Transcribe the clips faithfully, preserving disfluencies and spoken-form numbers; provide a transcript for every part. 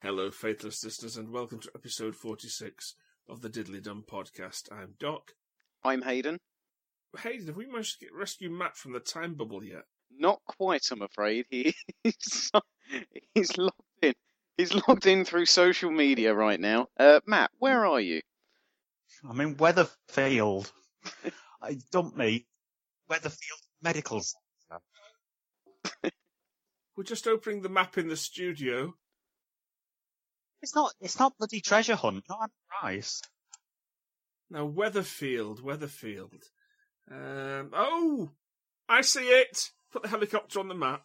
Hello, faithless listeners, and welcome to episode forty-six of the Diddly Dum podcast. I'm Doc. I'm Hayden. Hayden, have we managed to get, rescue Matt from the time bubble yet? Not quite, I'm afraid. He, he's, he's logged in. He's logged in through social media right now. Uh, Matt, where are you? I'm in Weatherfield. I dumped me. Weatherfield Medical Centre. We're just opening the map in the studio. It's not. It's not bloody treasure hunt. Not Price. Now, Weatherfield, Weatherfield. Um, oh, I see it. Put the helicopter on the map.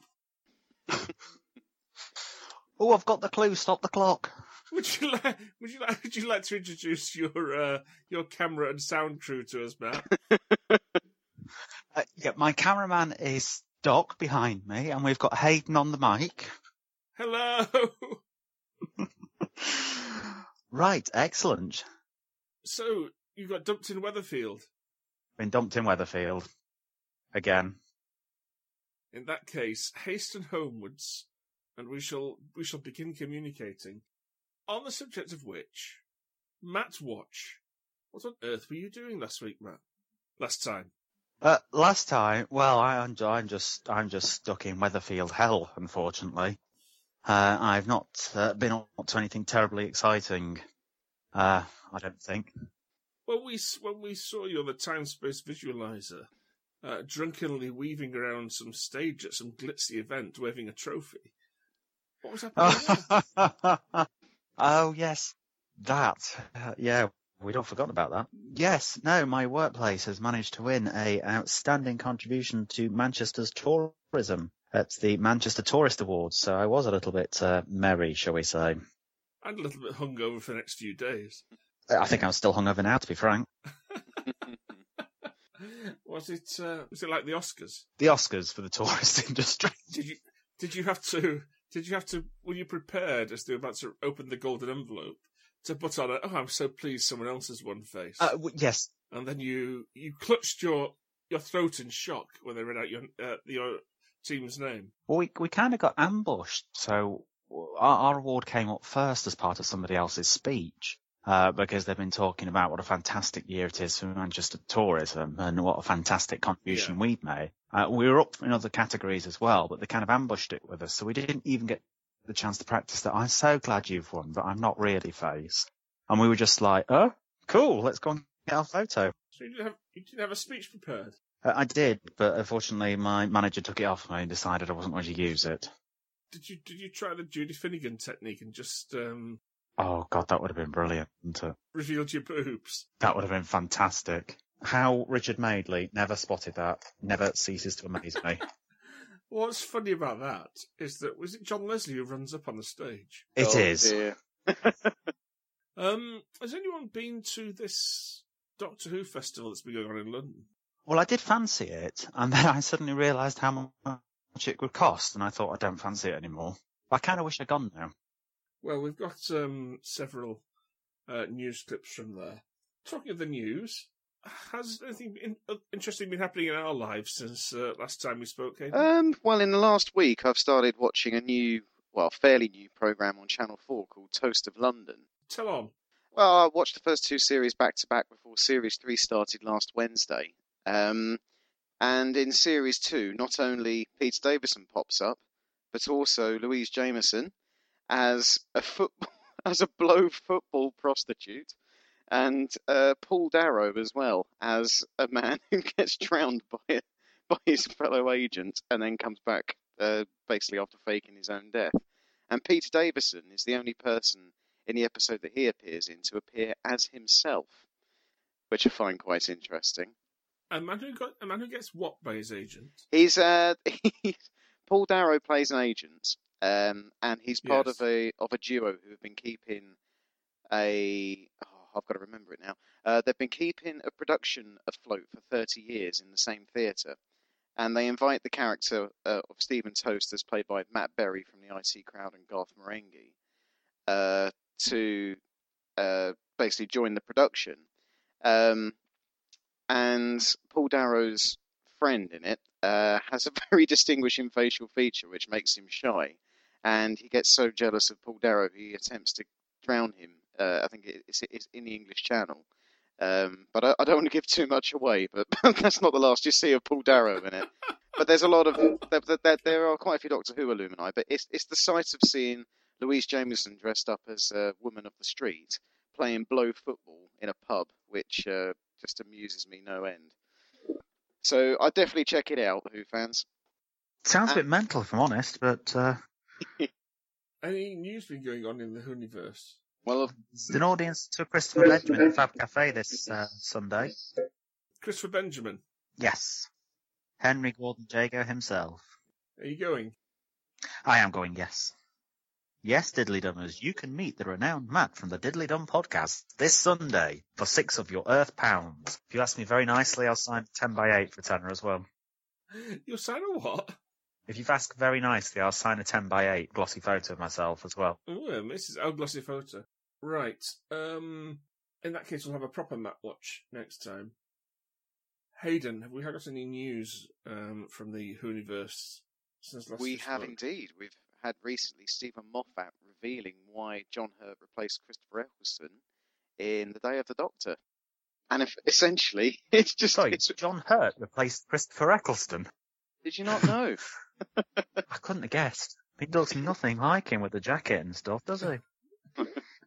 Oh, I've got the clue. Stop the clock. Would you like? Would you like? Would you like to introduce your uh, your camera and sound crew to us, Matt? uh, yeah, my cameraman is Doc behind me, and we've got Hayden on the mic. Hello. Right, excellent. So you got dumped in Weatherfield. Been dumped in Weatherfield again. In that case, hasten homewards, and we shall we shall begin communicating. On the subject of which, Matt Watch. What on earth were you doing last week, Matt? Last time. Uh, last time, well, I, I'm, I'm just I'm just stuck in Weatherfield hell, unfortunately. Uh, I've not uh, been up to anything terribly exciting. Uh, I don't think. Well, we when we saw you on the time-space visualizer, uh, drunkenly weaving around some stage at some glitzy event, waving a trophy. What was happening there? Oh, yes, that. Uh, yeah, we'd all forgotten about that. Yes, no, my workplace has managed to win a outstanding contribution to Manchester's tourism at the Manchester Tourist Awards, so I was a little bit uh, merry, shall we say. And a little bit hungover for the next few days. I think I'm still hungover now, to be frank. Was it uh, was it like the Oscars? The Oscars for the tourist industry. Did you did you have to did you have to were you prepared as they were about to open the golden envelope to put on a oh I'm so pleased someone else has won face? Uh, w- yes. And then you you clutched your your throat in shock when they read out your uh, your team's name. Well, we we kind of got ambushed, so our, our award came up first as part of somebody else's speech. Uh, because they've been talking about what a fantastic year it is for Manchester tourism and what a fantastic contribution yeah. we've made. Uh, we were up in other categories as well, but they kind of ambushed it with us, so we didn't even get the chance to practice that. I'm so glad you've won, but I'm not really face. And we were just like, oh, cool, let's go and get our photo. So you didn't have, you didn't have a speech prepared? Uh, I did, but unfortunately my manager took it off me and decided I wasn't going to use it. Did you Did you try the Judy Finnegan technique and just... um Oh, God, that would have been brilliant, wouldn't it? Revealed your boobs. That would have been fantastic. How Richard Madeley never spotted that, never ceases to amaze me. What's funny about that is that, was it John Leslie who runs up on the stage? It oh, is. Dear. um, has anyone been to this Doctor Who festival that's been going on in London? Well, I did fancy it, and then I suddenly realised how much it would cost, and I thought I don't fancy it anymore. But I kind of wish I'd gone now. Well, we've got um, several uh, news clips from there. Talking of the news, has anything in, uh, interesting been happening in our lives since uh, last time we spoke, Hayden? Um, well, in the last week, I've started watching a new, well, fairly new programme on Channel four called Toast of London. Tell on. Well, I watched the first two series back-to-back before Series three started last Wednesday. Um, and in Series two, not only Peter Davison pops up, but also Louise Jameson as a football, as a blow football prostitute, and uh, Paul Darrow as well as a man who gets drowned by a, by his fellow agent and then comes back uh, basically after faking his own death. And Peter Davison is the only person in the episode that he appears in to appear as himself, which I find quite interesting. A man who got a man who gets what by his agent? He's uh, he's, Paul Darrow plays an agent. Um, and he's part yes. of a of a duo who have been keeping a oh, I've got to remember it now. Uh, they've been keeping a production afloat for thirty years in the same theatre, and they invite the character uh, of Stephen Toast, as played by Matt Berry from the I T Crowd and Garth Marenghi, uh, to uh, basically join the production. Um, and Paul Darrow's friend in it uh, has a very distinguishing facial feature which makes him shy. and he gets so jealous of Paul Darrow he attempts to drown him. Uh, I think it's, it's in the English Channel. Um, but I, I don't want to give too much away, but that's not the last you see of Paul Darrow in it. But there's a lot of there, there, there are quite a few Doctor Who alumni, but it's it's the sight of seeing Louise Jameson dressed up as a woman of the street playing blow football in a pub, which uh, just amuses me no end. So I definitely check it out, Who fans. Sounds a bit mental, if I'm honest, but uh, any news been going on in the Whoniverse? Well, there's an audience to Christopher Benjamin at Fab Cafe this uh, Sunday. Christopher Benjamin? Yes. Henry Gordon Jago himself. Are you going? I am going, yes. Yes, Diddly Dummers, you can meet the renowned Matt from the Diddly Dum podcast this Sunday for six of your Earth pounds. If you ask me very nicely, I'll sign ten by eight for tenner as well. You'll sign a what? If you've asked very nicely, I'll sign a ten by eight glossy photo of myself as well. Oh, Missus Oh, glossy photo. Right. Um, in that case, we'll have a proper Matt watch next time. Hayden, have we had any news um, from the Whoniverse since last We have spoke? indeed. We've had recently Stephen Moffat revealing why John Hurt replaced Christopher Eccleston in The Day of the Doctor. And if, essentially, it's just... Sorry, it's, John Hurt replaced Christopher Eccleston. did you not know? I couldn't have guessed. He looks nothing like him with the jacket and stuff, does he?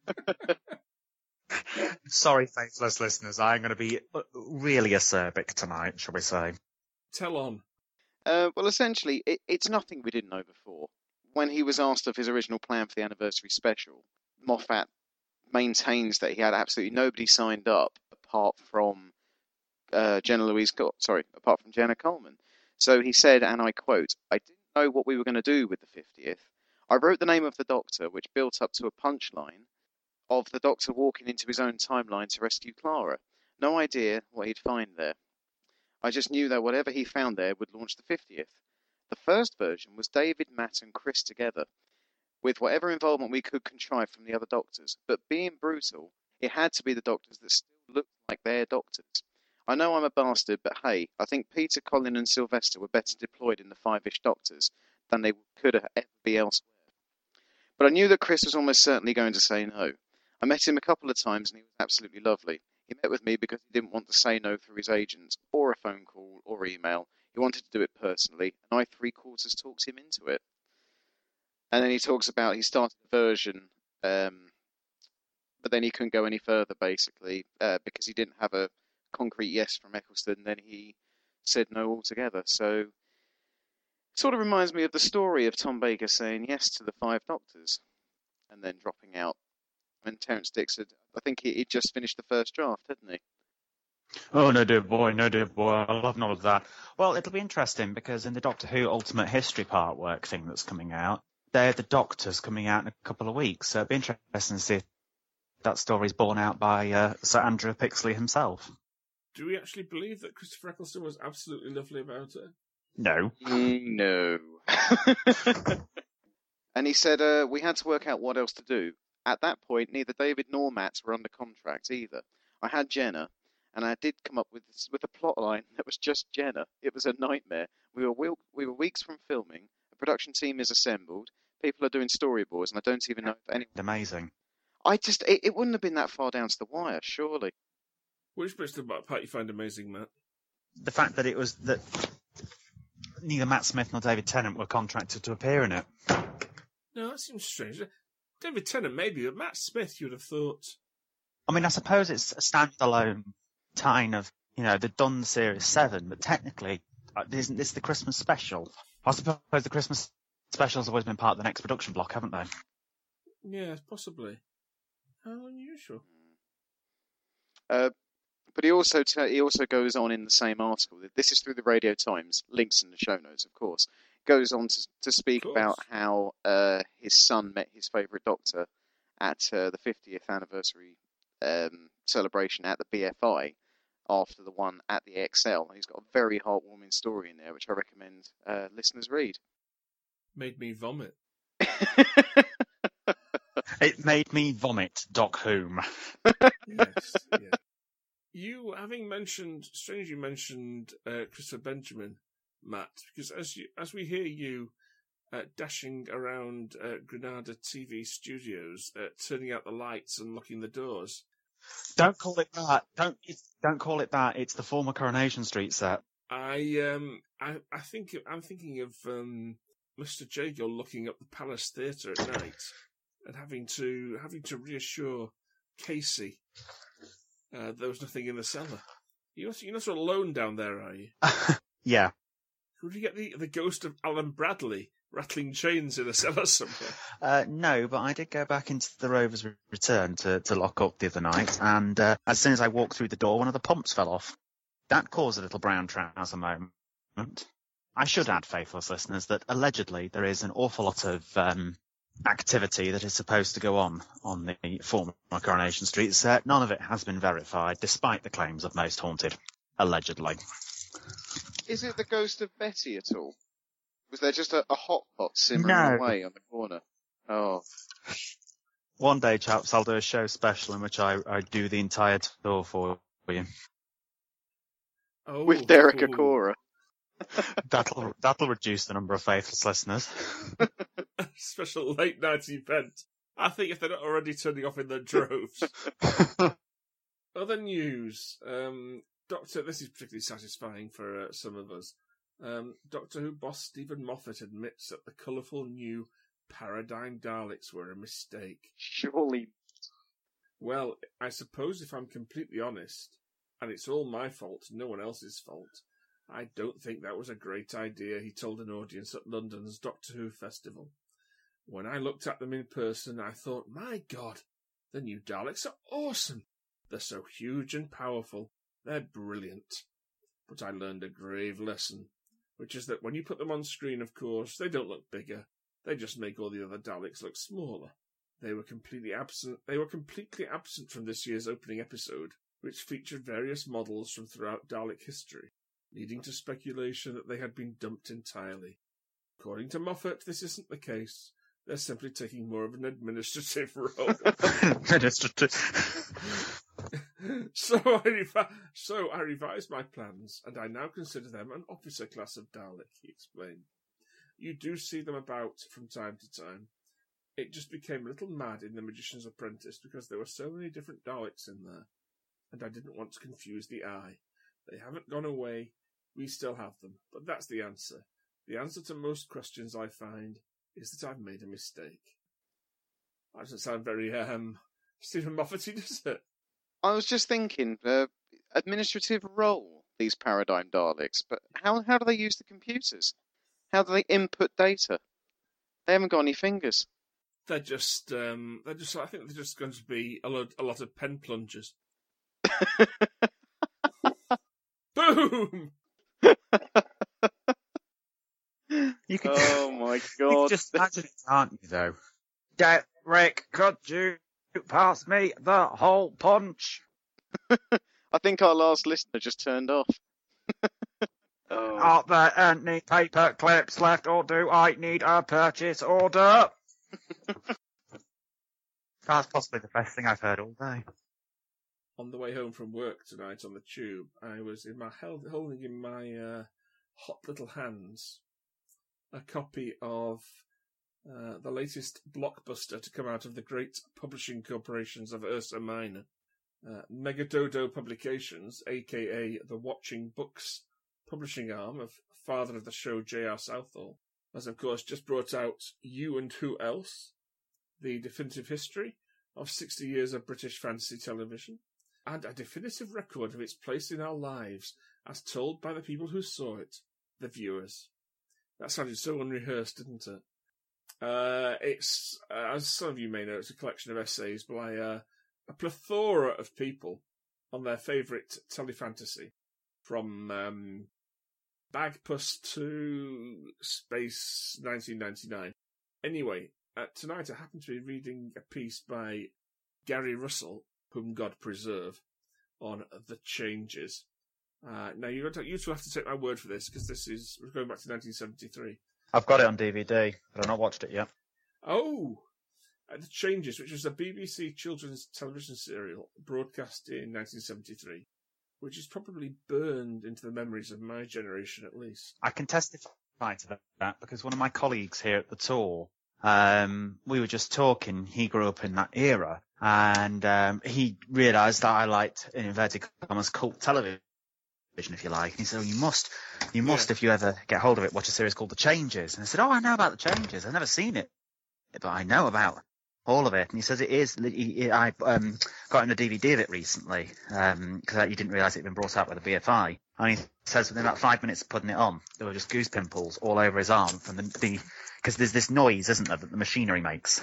Sorry, faithless listeners, I'm going to be really acerbic tonight, shall we say. Tell on. Uh, well, essentially, it, it's nothing we didn't know before. When he was asked of his original plan for the anniversary special, Moffat maintains that he had absolutely nobody signed up apart from uh, Jenna Louise, sorry, apart from Jenna Coleman. So he said, and I quote, "I didn't know what we were going to do with the fiftieth. I wrote the name of the Doctor, which built up to a punchline of the Doctor walking into his own timeline to rescue Clara. No idea what he'd find there. I just knew that whatever he found there would launch the fiftieth. The first version was David, Matt and Chris together, with whatever involvement we could contrive from the other Doctors. But being brutal, it had to be the Doctors that still looked like their Doctors. I know I'm a bastard, but hey, I think Peter, Colin and Sylvester were better deployed in the Five-ish Doctors than they could ever be elsewhere. But I knew that Chris was almost certainly going to say no. I met him a couple of times and he was absolutely lovely. He met with me because he didn't want to say no through his agent, or a phone call, or email. He wanted to do it personally, and I three-quarters talked him into it." And then he talks about he started a version, um, but then he couldn't go any further, basically, uh, because he didn't have a concrete yes from Eccleston, then he said no altogether. So, it sort of reminds me of the story of Tom Baker saying yes to the Five Doctors, and then dropping out. And Terence Dicks had, I think he, he'd just finished the first draft, hadn't he? Oh, no, dear boy, no, dear boy, I'll have none of that. Well, it'll be interesting because in the Doctor Who Ultimate History part work thing that's coming out, they're the Doctors coming out in a couple of weeks. So it'll be interesting to see if that story's borne out by uh, Sir Andrew Pixley himself. Do we actually believe that Christopher Eccleston was absolutely lovely about it? No. Mm, no. And he said, uh, we had to work out what else to do. At that point, neither David nor Matt were under contract either. I had Jenna, and I did come up with with a plot line that was just Jenna. It was a nightmare. We were we, we were weeks from filming. A production team is assembled. People are doing storyboards, and I don't even know if anyone... Amazing. I just... It, it wouldn't have been that far down to the wire, surely. Which bits of the part you find amazing, Matt? The fact that it was that neither Matt Smith nor David Tennant were contracted to appear in it. No, that seems strange. David Tennant, maybe, but Matt Smith, you'd have thought. I mean, I suppose it's a standalone tying of, you know, the Dunn Series seven, but technically, isn't this the Christmas special? I suppose the Christmas special's always been part of the next production block, haven't they? Yeah, possibly. How unusual. Uh, but he also t- he also goes on in the same article. This is through the Radio Times. Links in the show notes, of course. Goes on to, to speak about how uh, his son met his favourite Doctor at uh, the fiftieth anniversary um, celebration at the B F I after the one at the X L. And he's got a very heartwarming story in there, which I recommend uh, listeners read. Made me vomit. It made me vomit, Doc Whom. Yes, yeah. You, having mentioned, strangely mentioned uh, Christopher Benjamin, Matt, because as you, as we hear you uh, dashing around uh, Granada T V studios, uh, turning out the lights and locking the doors. Don't call it that. Don't don't call it that. It's the former Coronation Street set. I um I I think I'm thinking of um, Mister Jago looking up the Palace Theatre at night and having to having to reassure Casey uh, there was nothing in the cellar. You're not, you're not alone down there, are you? Yeah. Could you get the the ghost of Alan Bradley rattling chains in a cellar somewhere? Uh, no, but I did go back into the Rover's Return to, to lock up the other night, and uh, as soon as I walked through the door, one of the pumps fell off. That caused a little brown trouser moment. I should add, faithless listeners, that allegedly there is an awful lot of um, activity that is supposed to go on on the former Coronation Street set. None of it has been verified, despite the claims of Most Haunted, allegedly. Is it the ghost of Betty at all? Was there just a, a hot pot simmering No. away on the corner? Oh. One day, chaps, I'll do a show special in which I, I do the entire tour for you. Oh, With Derek ooh. Acora. That'll that'll reduce the number of faithless listeners. Special late night event. I think if they're not already turning off in their droves. Other news. Um, Doctor, this is particularly satisfying for uh, some of us. Um, Doctor Who boss Stephen Moffat admits that the colourful new Paradigm Daleks were a mistake. Surely. Well, I suppose if I'm completely honest, and it's all my fault, no one else's fault, I don't think that was a great idea, he told an audience at London's Doctor Who festival. When I looked at them in person, I thought, my God, the new Daleks are awesome. They're so huge and powerful. They're brilliant. But I learned a grave lesson, which is that when you put them on screen, of course, they don't look bigger. They just make all the other Daleks look smaller. They were completely absent. They were completely absent from this year's opening episode, which featured various models from throughout Dalek history, leading to speculation that they had been dumped entirely. According to Moffat, this isn't the case. They're simply taking more of an administrative role. Administrative. so, I revi- so I revised my plans, and I now consider them an officer class of Dalek, he explained. You do see them about from time to time. It just became a little mad in The Magician's Apprentice because there were so many different Daleks in there, and I didn't want to confuse the eye. They haven't gone away. We still have them, but that's the answer. The answer to most questions I find is that I've made a mistake. That doesn't sound very, um, Stephen Moffat-y, does it? I was just thinking, uh, administrative role, these Paradigm Daleks, but how how do they use the computers? How do they input data? They haven't got any fingers. They're just, um, they're just, I think they're just going to be a lot, a lot of pen plungers. Boom! You can, Oh my you God. can just imagine it, can't you, though? Derek, could you pass me the whole punch? I think our last listener just turned off. Oh. Are there any paper clips left, or do I need a purchase order? That's possibly the best thing I've heard all day. On the way home from work tonight on the tube, I was in my held, holding in my uh, hot little hands a copy of uh, the latest blockbuster to come out of the great publishing corporations of Ursa Minor. Uh, Megadodo Publications, aka the Watching Books publishing arm of father of the show J R Southall, has of course just brought out You and Who Else, the definitive history of sixty years of British fantasy television, and a definitive record of its place in our lives as told by the people who saw it, the viewers. That sounded so unrehearsed, didn't it? Uh, it's, uh, as some of you may know, it's a collection of essays by uh, a plethora of people on their favourite telefantasy, from um, Bagpuss to Space nineteen ninety-nine. Anyway, uh, tonight I happen to be reading a piece by Gary Russell, whom God preserve, on The Changes. Uh, now, you you two have to take my word for this, because this is, we're going back to nineteen seventy-three. I've got it on D V D, but I've not watched it yet. Oh! Uh, The Changes, which was a B B C children's television serial broadcast in nineteen seventy-three, which is probably burned into the memories of my generation at least. I can testify to that because one of my colleagues here at the tour, um, we were just talking. He grew up in that era, and um, he realised that I liked, in inverted commas, cult television, if you like. And he said, oh, you must, you must, Yeah. if you ever get hold of it, watch a series called The Changes. And I said, oh, I know about The Changes. I've never seen it, but I know about all of it. And he says it is. He, he, I um, got him a D V D of it recently because um, he didn't realise it had been brought out by the B F I. And he says within about five minutes of putting it on, there were just goose pimples all over his arm from the because the, there's this noise, isn't there, that the machinery makes.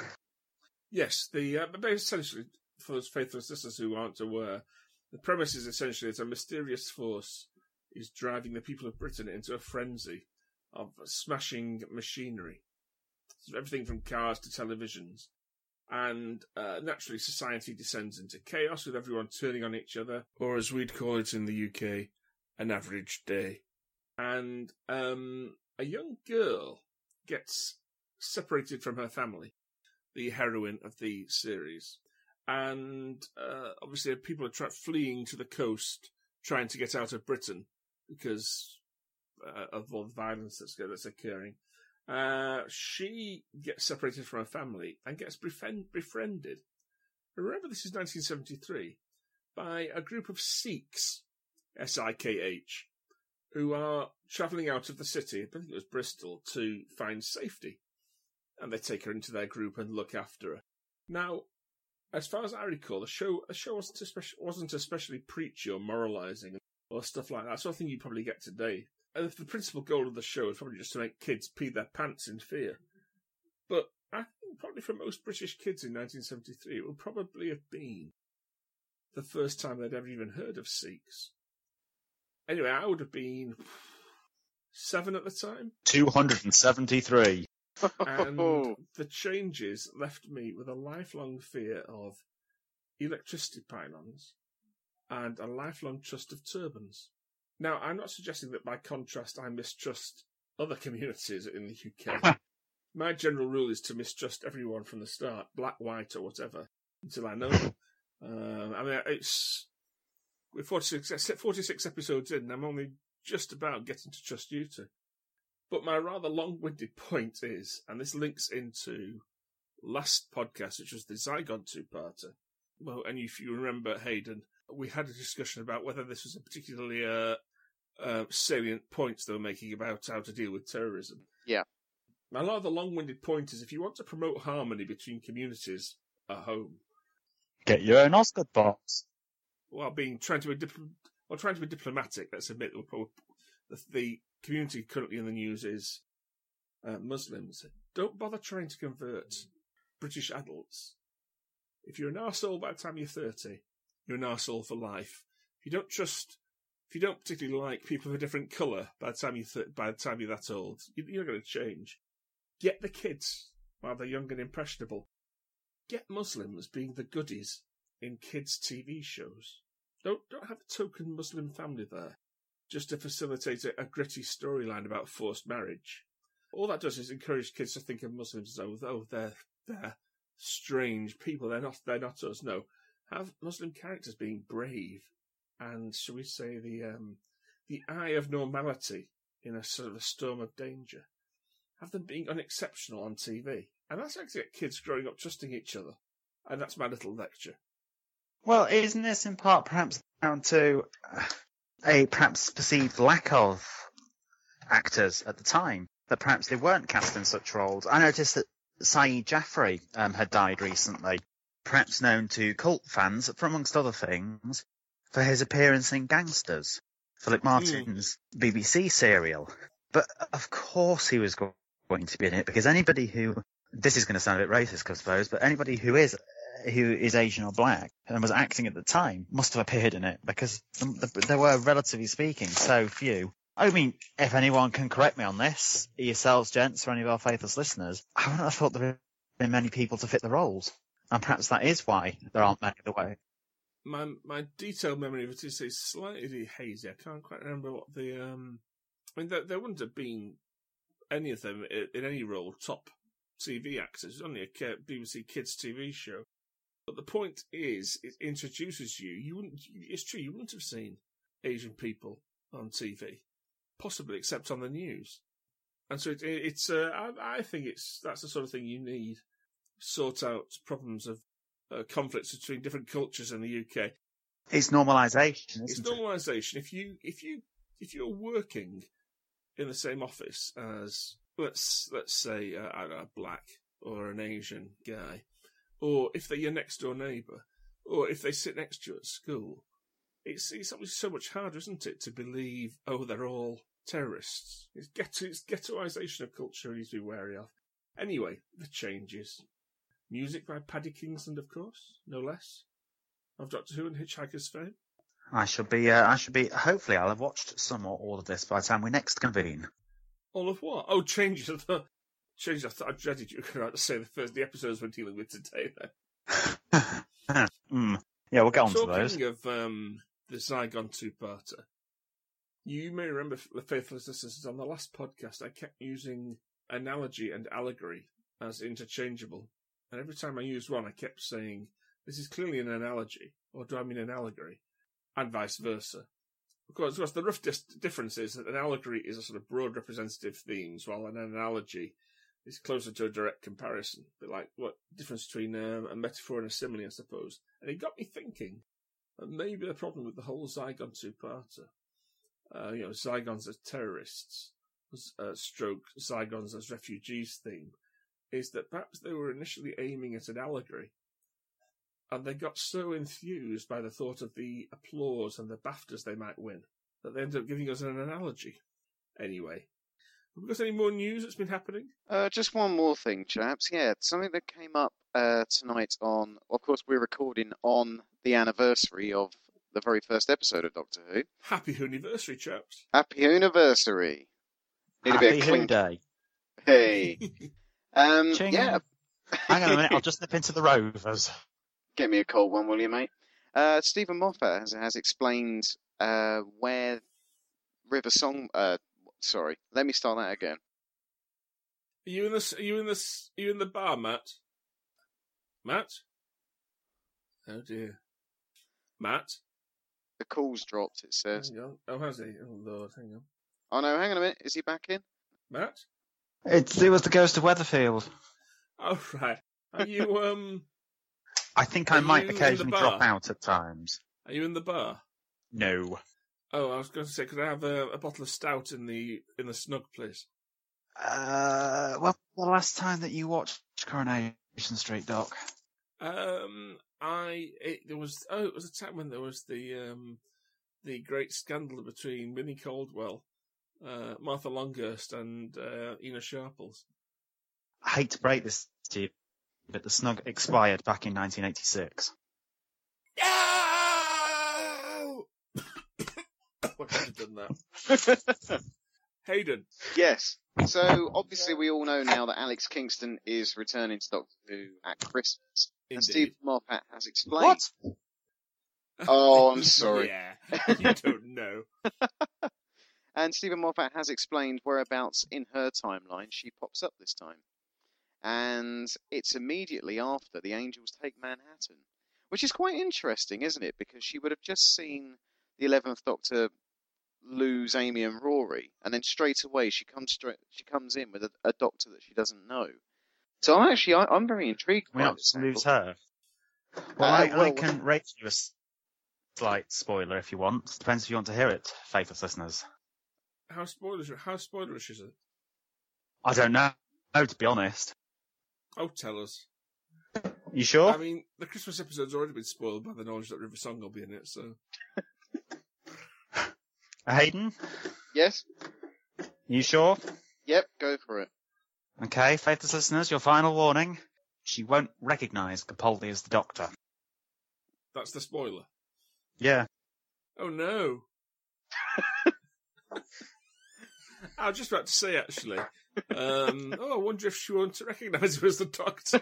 Yes, the uh, but essentially, for those faithless listeners who aren't aware, the premise is essentially that a mysterious force is driving the people of Britain into a frenzy of smashing machinery. So everything from cars to televisions. And uh, naturally, society descends into chaos with everyone turning on each other, or as we'd call it in the U K, an average day. And um, a young girl gets separated from her family, the heroine of the series. And uh, obviously people are tra- fleeing to the coast, trying to get out of Britain because uh, of all the violence that's, that's occurring. Uh, she gets separated from her family and gets befriend- befriended. Remember, this is nineteen seventy-three, by a group of Sikhs, S I K H, who are travelling out of the city, I think it was Bristol, to find safety. And they take her into their group and look after her. Now, as far as I recall, the show the show wasn't especially, wasn't especially preachy or moralising or stuff like that. Sort of thing you probably get today. And the principal goal of the show is probably just to make kids pee their pants in fear. But I think probably for most British kids in nineteen seventy-three, it would probably have been the first time they'd ever even heard of Sikhs. Anyway, I would have been seven at the time. two hundred seventy-three. And the changes left me with a lifelong fear of electricity pylons and a lifelong trust of turbans. Now, I'm not suggesting that by contrast I mistrust other communities in the U K. My general rule is to mistrust everyone from the start, black, white, or whatever, until I know them. Um, I mean, it's we're forty-six, forty-six episodes in, and I'm only just about getting to trust you two. But my rather long-winded point is, and this links into last podcast, which was the Zygon two-parter. Well, and if you remember, Hayden, we had a discussion about whether this was a particularly uh, uh, salient point they were making about how to deal with terrorism. Yeah. My rather long-winded point is, if you want to promote harmony between communities at home, get your own Oscar box. While being trying to be dip- well, trying to be diplomatic, let's admit the, the community currently in the news is uh, Muslims. Don't bother trying to convert British adults. If you're an arsehole by the time you're thirty, you're an arsehole for life. If you don't trust, if you don't particularly like people of a different colour by the time you th- by the time you're that old, you're not going to change. Get the kids while they're young and impressionable. Get Muslims being the goodies in kids' T V shows. Don't don't have a token Muslim family there just to facilitate a, a gritty storyline about forced marriage. All that does is encourage kids to think of Muslims as oh, oh they're they're strange people. They're not they're not us. No, have Muslim characters being brave and, shall we say, the um, the eye of normality in a sort of a storm of danger. Have them being unexceptional on T V, and that's actually get kids growing up trusting each other. And that's my little lecture. Well, isn't this in part perhaps down to a perhaps perceived lack of actors at the time, that perhaps they weren't cast in such roles? I noticed that Saeed Jaffrey um, had died recently, perhaps known to cult fans, for amongst other things, for his appearance in Gangsters, Philip Martin's mm. B B C serial. But of course he was going to be in it, because anybody who, this is going to sound a bit racist, I suppose, but anybody who is who is Asian or black and was acting at the time must have appeared in it, because there were, relatively speaking, so few. I mean, if anyone can correct me on this, yourselves, gents, or any of our faithless listeners, I wouldn't have thought there had been many people to fit the roles. And perhaps that is why there aren't many the way. My my detailed memory of it is slightly hazy. I can't quite remember what the... Um, I mean, there, there wouldn't have been any of them in, in any role top T V actors. It's only a B B C Kids T V show. But the point is, it introduces you. You wouldn't. It's true. You wouldn't have seen Asian people on T V, possibly except on the news. And so it, it, it's, uh, I, I think it's that's the sort of thing you need. Sort out problems of uh, conflicts between different cultures in the U K. It's normalisation, isn't It's it? normalisation. If you, if you, if you're working in the same office as, let's, let's say, uh, I don't know, a black or an Asian guy, or if they're your next door neighbour, or if they sit next to you at school, it's, it's obviously so much harder, isn't it, to believe, oh, they're all terrorists. It's, ghetto, it's ghettoisation of culture we need to be wary of. Anyway, the changes. Music by Paddy Kingsland, of course, no less, of Doctor Who and Hitchhiker's fame. I should be, uh, I should be, hopefully I'll have watched some or all of this by the time we next convene. All of what? Oh, changes of the... Changes, I thought I dreaded you were going to say the first, the episodes we're dealing with today, then. mm. Yeah, we'll get on Talking to those. Talking of um, the Zygon two-parter, you may remember, the faithful listeners, on the last podcast, I kept using analogy and allegory as interchangeable. And every time I used one, I kept saying, this is clearly an analogy, or do I mean an allegory? And vice versa. Of course, of course the rough dis- difference is that an allegory is a sort of broad representative themes, while an analogy is closer to a direct comparison. But like, what difference between um, a metaphor and a simile, I suppose. And it got me thinking that maybe the problem with the whole Zygon two-parter, uh, you know, Zygons as terrorists, uh, stroke Zygons as refugees theme, is that perhaps they were initially aiming at an allegory, and they got so enthused by the thought of the applause and the BAFTAs they might win, that they ended up giving us an analogy. Anyway, have we got any more news that's been happening? Uh, just one more thing, chaps. Yeah, something that came up uh, tonight on... Of course, we're recording on the anniversary of the very first episode of Doctor Who. Happy Hooniversary, chaps. Happy Hooniversary. Need Happy a bit of Who clink. Day. Hey. um, Ching. yeah. Hang on a minute, I'll just nip into the Rovers. Get me a cold one, will you, mate? Uh, Stephen Moffat has, has explained uh, where River Song... Uh, sorry, let me start that again. Are you in the? Are you in the? Are you in the bar, Matt? Matt? Oh dear, Matt. The call's dropped, it says. Hang on. Oh, has he? Oh Lord, hang on. Oh no, hang on a minute. Is he back in? Matt? It's, it was the Ghost of Weatherfield. Oh right. Are you um? I think Are I might you in the occasionally bar? drop out at times. Are you in the bar? No. Oh, I was going to say, could I have a, a bottle of stout in the in the snug, please? Uh, well, the last time that you watched Coronation Street, Doc? Um, I it, there was oh, it was a time when there was the um the great scandal between Winnie Caldwell, uh, Martha Longhurst, and uh, Ina Sharples. I hate to break this to you, but the snug expired back in nineteen eighty-six. No! I could have done that. Hayden. Yes. So, obviously, we all know now that Alex Kingston is returning to Doctor Who at Christmas. Indeed. And Steve Moffat has explained... What? Oh, I'm sorry. Yeah, you don't know. And Stephen Moffat has explained whereabouts in her timeline she pops up this time. And it's immediately after the Angels take Manhattan. Which is quite interesting, isn't it? Because she would have just seen the eleventh Doctor lose Amy and Rory, and then straight away she comes straight she comes in with a, a Doctor that she doesn't know. So I'm actually I, I'm very intrigued We by not this. lose her. Well, Uh, I, well, I can rate you a slight spoiler if you want. Depends if you want to hear it, faithless listeners. How spoilerish? How spoilerish is it? I don't know, no, to be honest. Oh, tell us. You sure? I mean, the Christmas episode's already been spoiled by the knowledge that River Song will be in it, so... Hayden? Yes? You sure? Yep, go for it. Okay, faithless listeners, your final warning. She won't recognise Capaldi as the Doctor. That's the spoiler. Yeah. Oh, no. I was just about to say, actually. Um, oh, I wonder if she won't recognise him as the Doctor.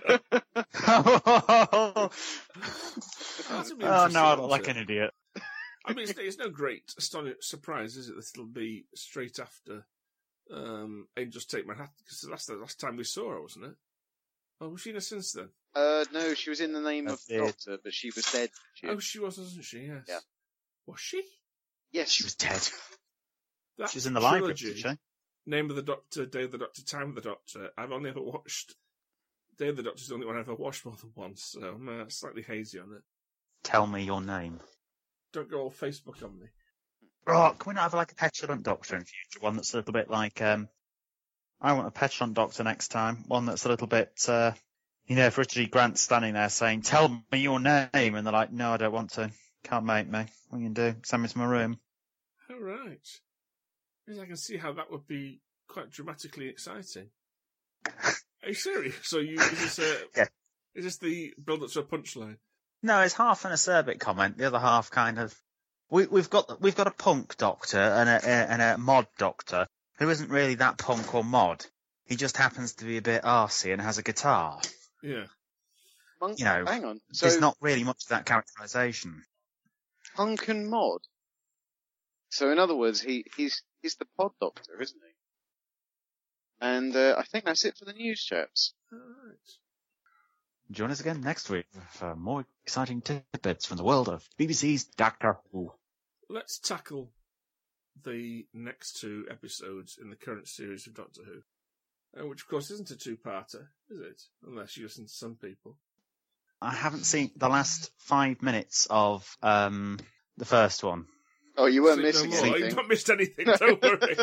oh, That'll be no, I interesting, look like won't an it? idiot. I mean, it's, it's no great astonishing surprise, is it, that it'll be straight after um, Angels Take Manhattan? Because that's the last time we saw her, wasn't it? Oh, was she in her since then? Uh, no, she was in the name That's of the it. Doctor, but she was dead. She, Oh, she was, wasn't she? Yes. Yeah. Was she? yes, She was dead. That She was in the library, trilogy, wasn't she? Name of the Doctor, Day of the Doctor, Time of the Doctor. I've only ever watched Day of the Doctor is the only one I've ever watched more than once, so I'm uh, slightly hazy on it. Tell me your name. Don't go all Facebook on me. Oh, can we not have like a petulant doctor in future? One that's a little bit like, um, I want a petulant doctor next time. One that's a little bit, uh, you know, if Richard E. Grant's standing there saying, tell me your name, and they're like, no, I don't want to. Can't make me. What can you do? Send me to my room. All right. Yes, I can see how that would be quite dramatically exciting. Are you serious? So you, is this, a, yeah. is this the build-up to a punchline? No, it's half an acerbic comment. The other half kind of. We, we've got we've got a punk doctor and a, a and a mod doctor who isn't really that punk or mod. He just happens to be a bit arsey and has a guitar. Yeah. Monk, you know, hang on. So, there's not really much of that characterisation. Punk and mod. So in other words, he he's he's the pod doctor, isn't he? And uh, I think that's it for the news, chaps. All right. Join us again next week for more exciting tidbits from the world of B B C's Doctor Who. Let's tackle the next two episodes in the current series of Doctor Who, uh, which of course isn't a two-parter, is it? Unless you listen to some people. I haven't seen the last five minutes of um, the first one. Oh, you weren't Sleep missing no more. anything. You've not missed anything, don't worry.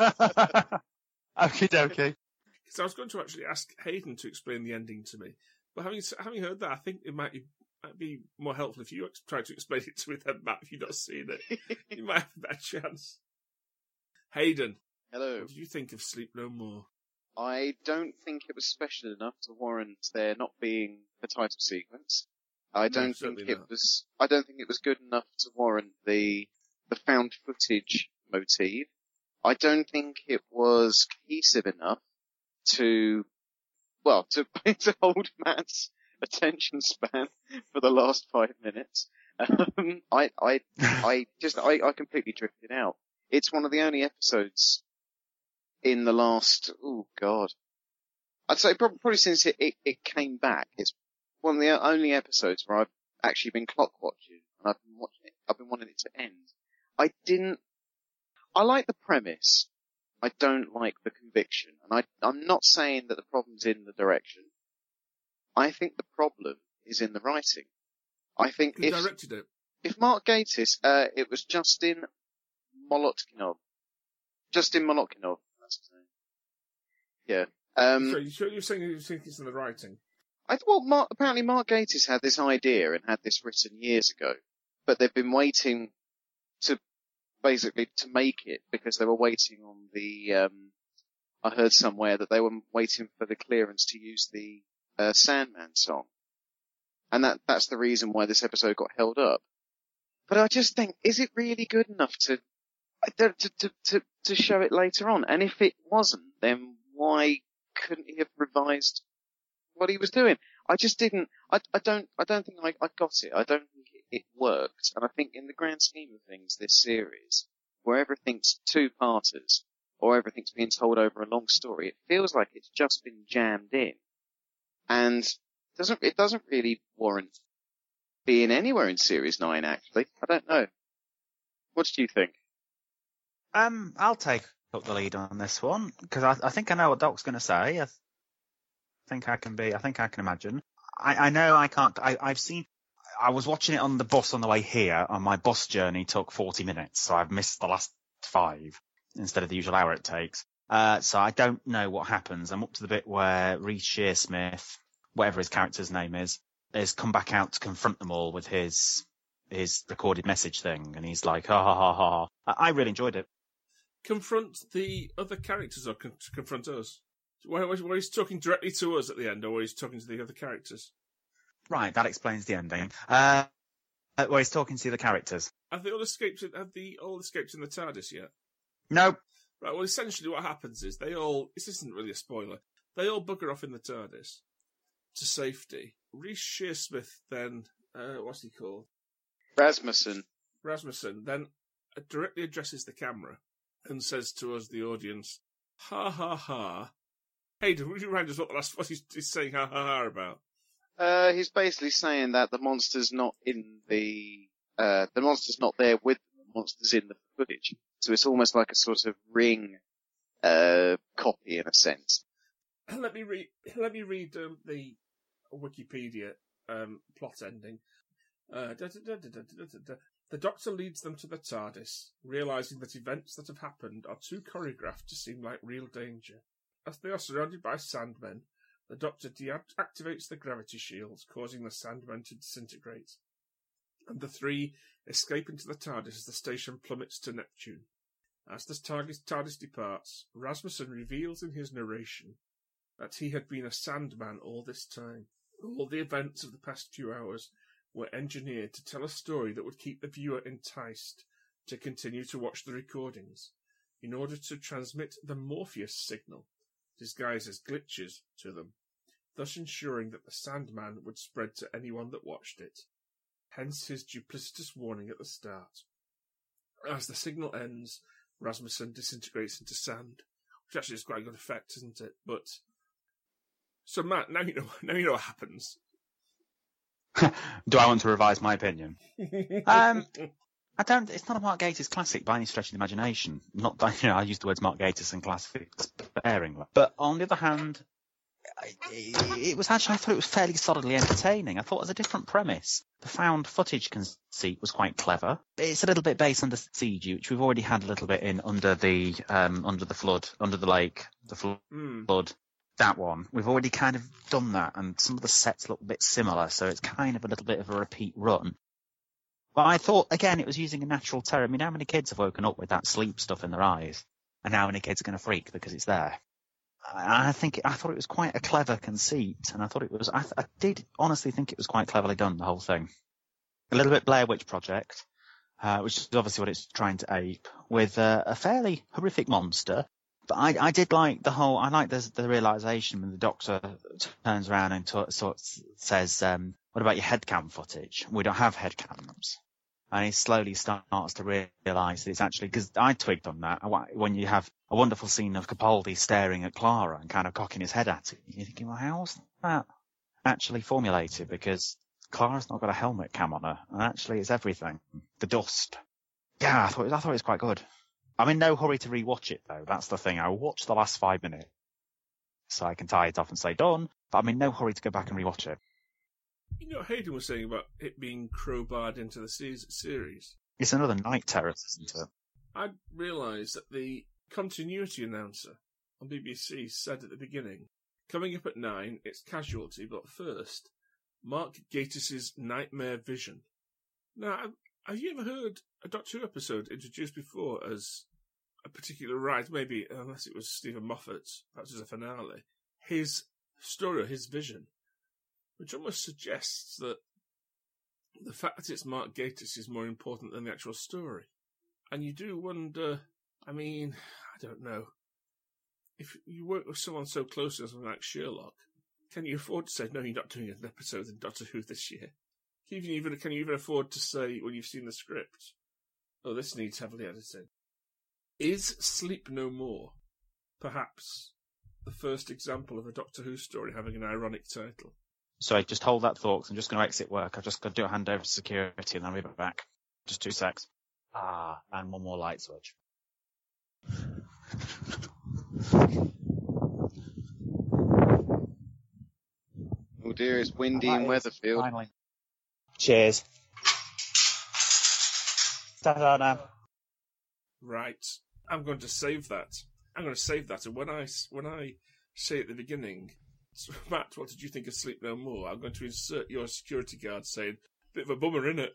Okie dokie. So I was going to actually ask Hayden to explain the ending to me, but having having heard that, I think it might be, might be more helpful if you ex- try to explain it to me then, Matt, if you've not seen it. You might have a better chance. Hayden, Hello. what did you think of Sleep No More? I don't think it was special enough to warrant there not being the title sequence. I No, don't think certainly it not. was. I don't think it was good enough to warrant the the found footage motif. I don't think it was cohesive enough to, well, to to hold Matt's attention span for the last five minutes. Um, I I I just I, I completely drifted out. It's one of the only episodes in the last, oh god, I'd say probably, probably since it, it, it came back. It's one of the only episodes where I've actually been clock watching, and I've been watching it. I've been wanting it to end. I didn't. I like the premise. I don't like the conviction, and I, I'm not saying that the problem's in the direction. I think the problem is in the writing. I think Who if directed it? if Mark Gatiss, uh, it was Justin Molotkinov. Justin Molotkinov. That's his name. Yeah. Um, so you, you're saying you think it's in the writing? I th- well, Mark, apparently Mark Gatiss had this idea and had this written years ago, but they've been waiting to basically to make it because they were waiting on the. Um, I heard somewhere that they were waiting for the clearance to use the uh, Sandman song, and that that's the reason why this episode got held up. But I just think, is it really good enough to to to to, to show it later on? And if it wasn't, then why couldn't he have revised what he was doing? I just didn't. I, I don't. I don't think I, I got it. I don't think it, it worked. And I think, in the grand scheme of things, this series, where everything's two-parters or everything's being told over a long story, it feels like it's just been jammed in, and doesn't it doesn't really warrant being anywhere in Series Nine. Actually, I don't know. What did you think? Um, I'll take up the lead on this one because I, I think I know what Doc's going to say. I th- think I can be. I think I can imagine. I, I know I can't. I, I've seen. I was watching it on the bus on the way here, and my bus journey took forty minutes, so I've missed the last five instead of the usual hour it takes. Uh, so I don't know what happens. I'm up to the bit where Reece Shearsmith, whatever his character's name is, has come back out to confront them all with his his recorded message thing, and he's like, ha ha ha ha. I, I really enjoyed it. Confront the other characters or con- confront us? Where, where, where he's talking directly to us at the end, or where he's talking to the other characters? Right, that explains the ending. Uh, where he's talking to the characters. Have they all escaped? Have the all escaped in the TARDIS yet? Nope. Right. Well, essentially, what happens is they all. This isn't really a spoiler. They all bugger off in the TARDIS to safety. Reece Shearsmith then, uh, what's he called? Rasmussen. Rasmussen then directly addresses the camera and says to us, the audience, "Ha ha ha." Hey, would you remind us what the last what he's, he's saying ha ha ha about? Uh, he's basically saying that the monster's not in the, uh, the monster's not there with them, the monster's in the footage. So it's almost like a sort of ring uh, copy in a sense. Let me read. Let me read um, the Wikipedia um, plot ending. Uh, da, da, da, da, da, da, da. The Doctor leads them to the TARDIS, realizing that events that have happened are too choreographed to seem like real danger. As they are surrounded by Sandmen, the Doctor deactivates the gravity shields, causing the Sandmen to disintegrate. And the three escape into the TARDIS as the station plummets to Neptune. As the TARDIS departs, Rasmussen reveals in his narration that he had been a Sandman all this time. All the events of the past few hours were engineered to tell a story that would keep the viewer enticed to continue to watch the recordings, in order to transmit the Morpheus signal, disguised as glitches, to them, thus ensuring that the Sandman would spread to anyone that watched it. Hence his duplicitous warning at the start. As the signal ends, Rasmussen disintegrates into sand, which actually is quite a good effect, isn't it? But so Matt, now you know. Now you know what happens. Do I want to revise my opinion? um, I don't. It's not a Mark Gatiss classic by any stretch of the imagination. Not that, you know, I use the words Mark Gatiss and classic sparingly. But on the other hand, it was actually, I thought it was fairly solidly entertaining. I thought it was a different premise. The found footage conceit was quite clever. It's a little bit based on the siege, which we've already had a little bit in under the um, under the flood, under the lake, the flood. Mm. That one. We've already kind of done that, and some of the sets look a bit similar, so it's kind of a little bit of a repeat run. But I thought, again, it was using a natural terror. I mean, how many kids have woken up with that sleep stuff in their eyes? And how many kids are going to freak because it's there? I think I thought it was quite a clever conceit, and I thought it was. I, I did honestly think it was quite cleverly done, the whole thing. A little bit Blair Witch Project, uh, which is obviously what it's trying to ape, with uh, a fairly horrific monster. But I, I did like the whole. I like the, the realization when the Doctor turns around and t- sort of says, um, "What about your headcam footage? We don't have headcams." And he slowly starts to realise that it's actually, because I twigged on that, when you have a wonderful scene of Capaldi staring at Clara and kind of cocking his head at it, you're thinking, well, how's that actually formulated? Because Clara's not got a helmet cam on her, and actually it's everything. The dust. Yeah, I thought, I thought it was quite good. I'm in no hurry to rewatch it, though. That's the thing. I'll watch the last five minutes so I can tie it off and say done, but I'm in no hurry to go back and rewatch it. You know what Hayden was saying about it being crowbarred into the series? It's another night terror, isn't it? I realised that the continuity announcer on B B C said at the beginning, coming up at nine, it's Casualty, but first, Mark Gatiss's Nightmare Vision. Now, have you ever heard a Doctor Who episode introduced before as a particular ride, maybe, unless it was Stephen Moffat, perhaps as a finale, his story or his vision? Which almost suggests that the fact that it's Mark Gatiss is more important than the actual story. And you do wonder, I mean, I don't know, if you work with someone so close as something like Sherlock, can you afford to say, no, you're not doing an episode in Doctor Who this year? Can you even, can you even afford to say, when you've seen the script, oh, this needs heavily editing? Is Sleep No More perhaps the first example of a Doctor Who story having an ironic title? Sorry, just hold that thought, 'cause I'm just going to exit work. I've just got to do a handover to security and I'll be back. Just two secs. Ah, and one more light switch. Oh dear, it's windy in Weatherfield. Finally. Cheers. Ta-da now. Right. I'm going to save that. I'm going to save that, and when I, when I say at the beginning, so, Matt, what did you think of Sleep No More? I'm going to insert your security guard saying, bit of a bummer, innit?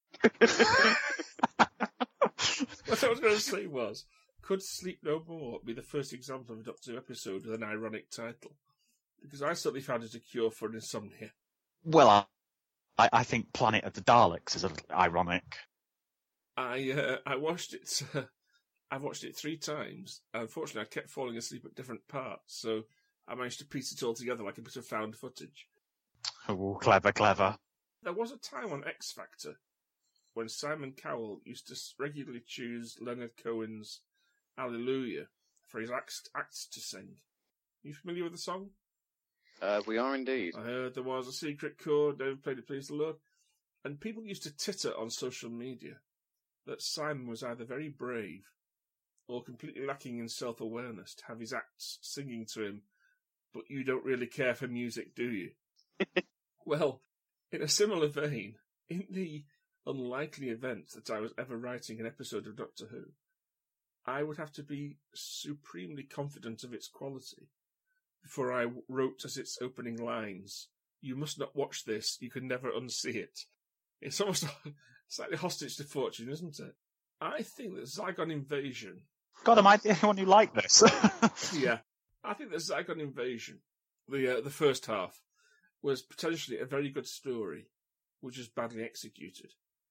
What I was going to say was, could Sleep No More be the first example of a Doctor Who episode with an ironic title? Because I certainly found it a cure for insomnia. Well, I, I think Planet of the Daleks is a little ironic. I uh, I watched it. Uh, I've watched it three times. Unfortunately, I kept falling asleep at different parts, so I managed to piece it all together like a bit of found footage. Oh, clever, clever. There was a time on X Factor when Simon Cowell used to regularly choose Leonard Cohen's Hallelujah for his acts, acts to sing. Are you familiar with the song? Uh, we are indeed. I heard there was a secret chord, never played it, please the Lord. And people used to titter on social media that Simon was either very brave or completely lacking in self-awareness to have his acts singing to him, but you don't really care for music, do you? Well, in a similar vein, in the unlikely event that I was ever writing an episode of Doctor Who, I would have to be supremely confident of its quality before I wrote as its opening lines, "You must not watch this, you can never unsee it." It's almost slightly hostage to fortune, isn't it? I think that Zygon Invasion... God, am I the only one who liked this? Yeah, I think that Zygon Invasion, the uh, the first half, was potentially a very good story, which is badly executed.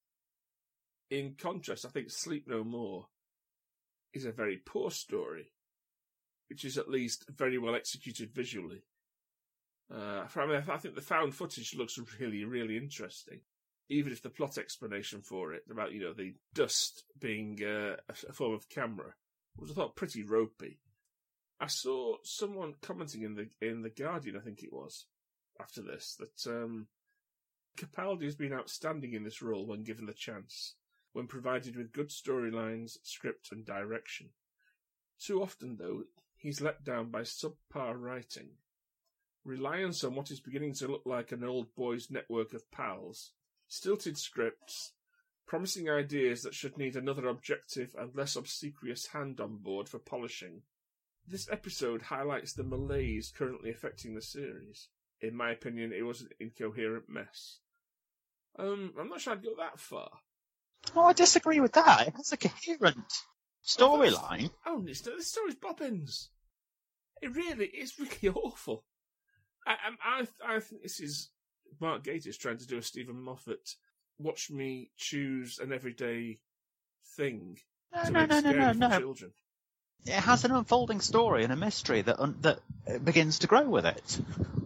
In contrast, I think Sleep No More is a very poor story, which is at least very well executed visually. Uh, I mean, I think the found footage looks really, really interesting, even if the plot explanation for it, about, you know, the dust being uh, a form of camera, was, I thought, pretty ropey. I saw someone commenting in the in the Guardian, I think it was, after this, that um, Capaldi has been outstanding in this role when given the chance, when provided with good storylines, script and direction. Too often, though, he's let down by subpar writing, reliance on what is beginning to look like an old boys' network of pals, stilted scripts, promising ideas that should need another objective and less obsequious hand on board for polishing. This episode highlights the malaise currently affecting the series. In my opinion, it was an incoherent mess. Um, I'm not sure I'd go that far. Oh, I disagree with that. It has a coherent storyline. Oh, it's, the story's bobbins. It really is really awful. I, I, I think this is Mark Gatiss trying to do a Stephen Moffat, watch me choose an everyday thing No, to no, make no, no, scary no, for no. children. It has an unfolding story and a mystery that un- that begins to grow with it.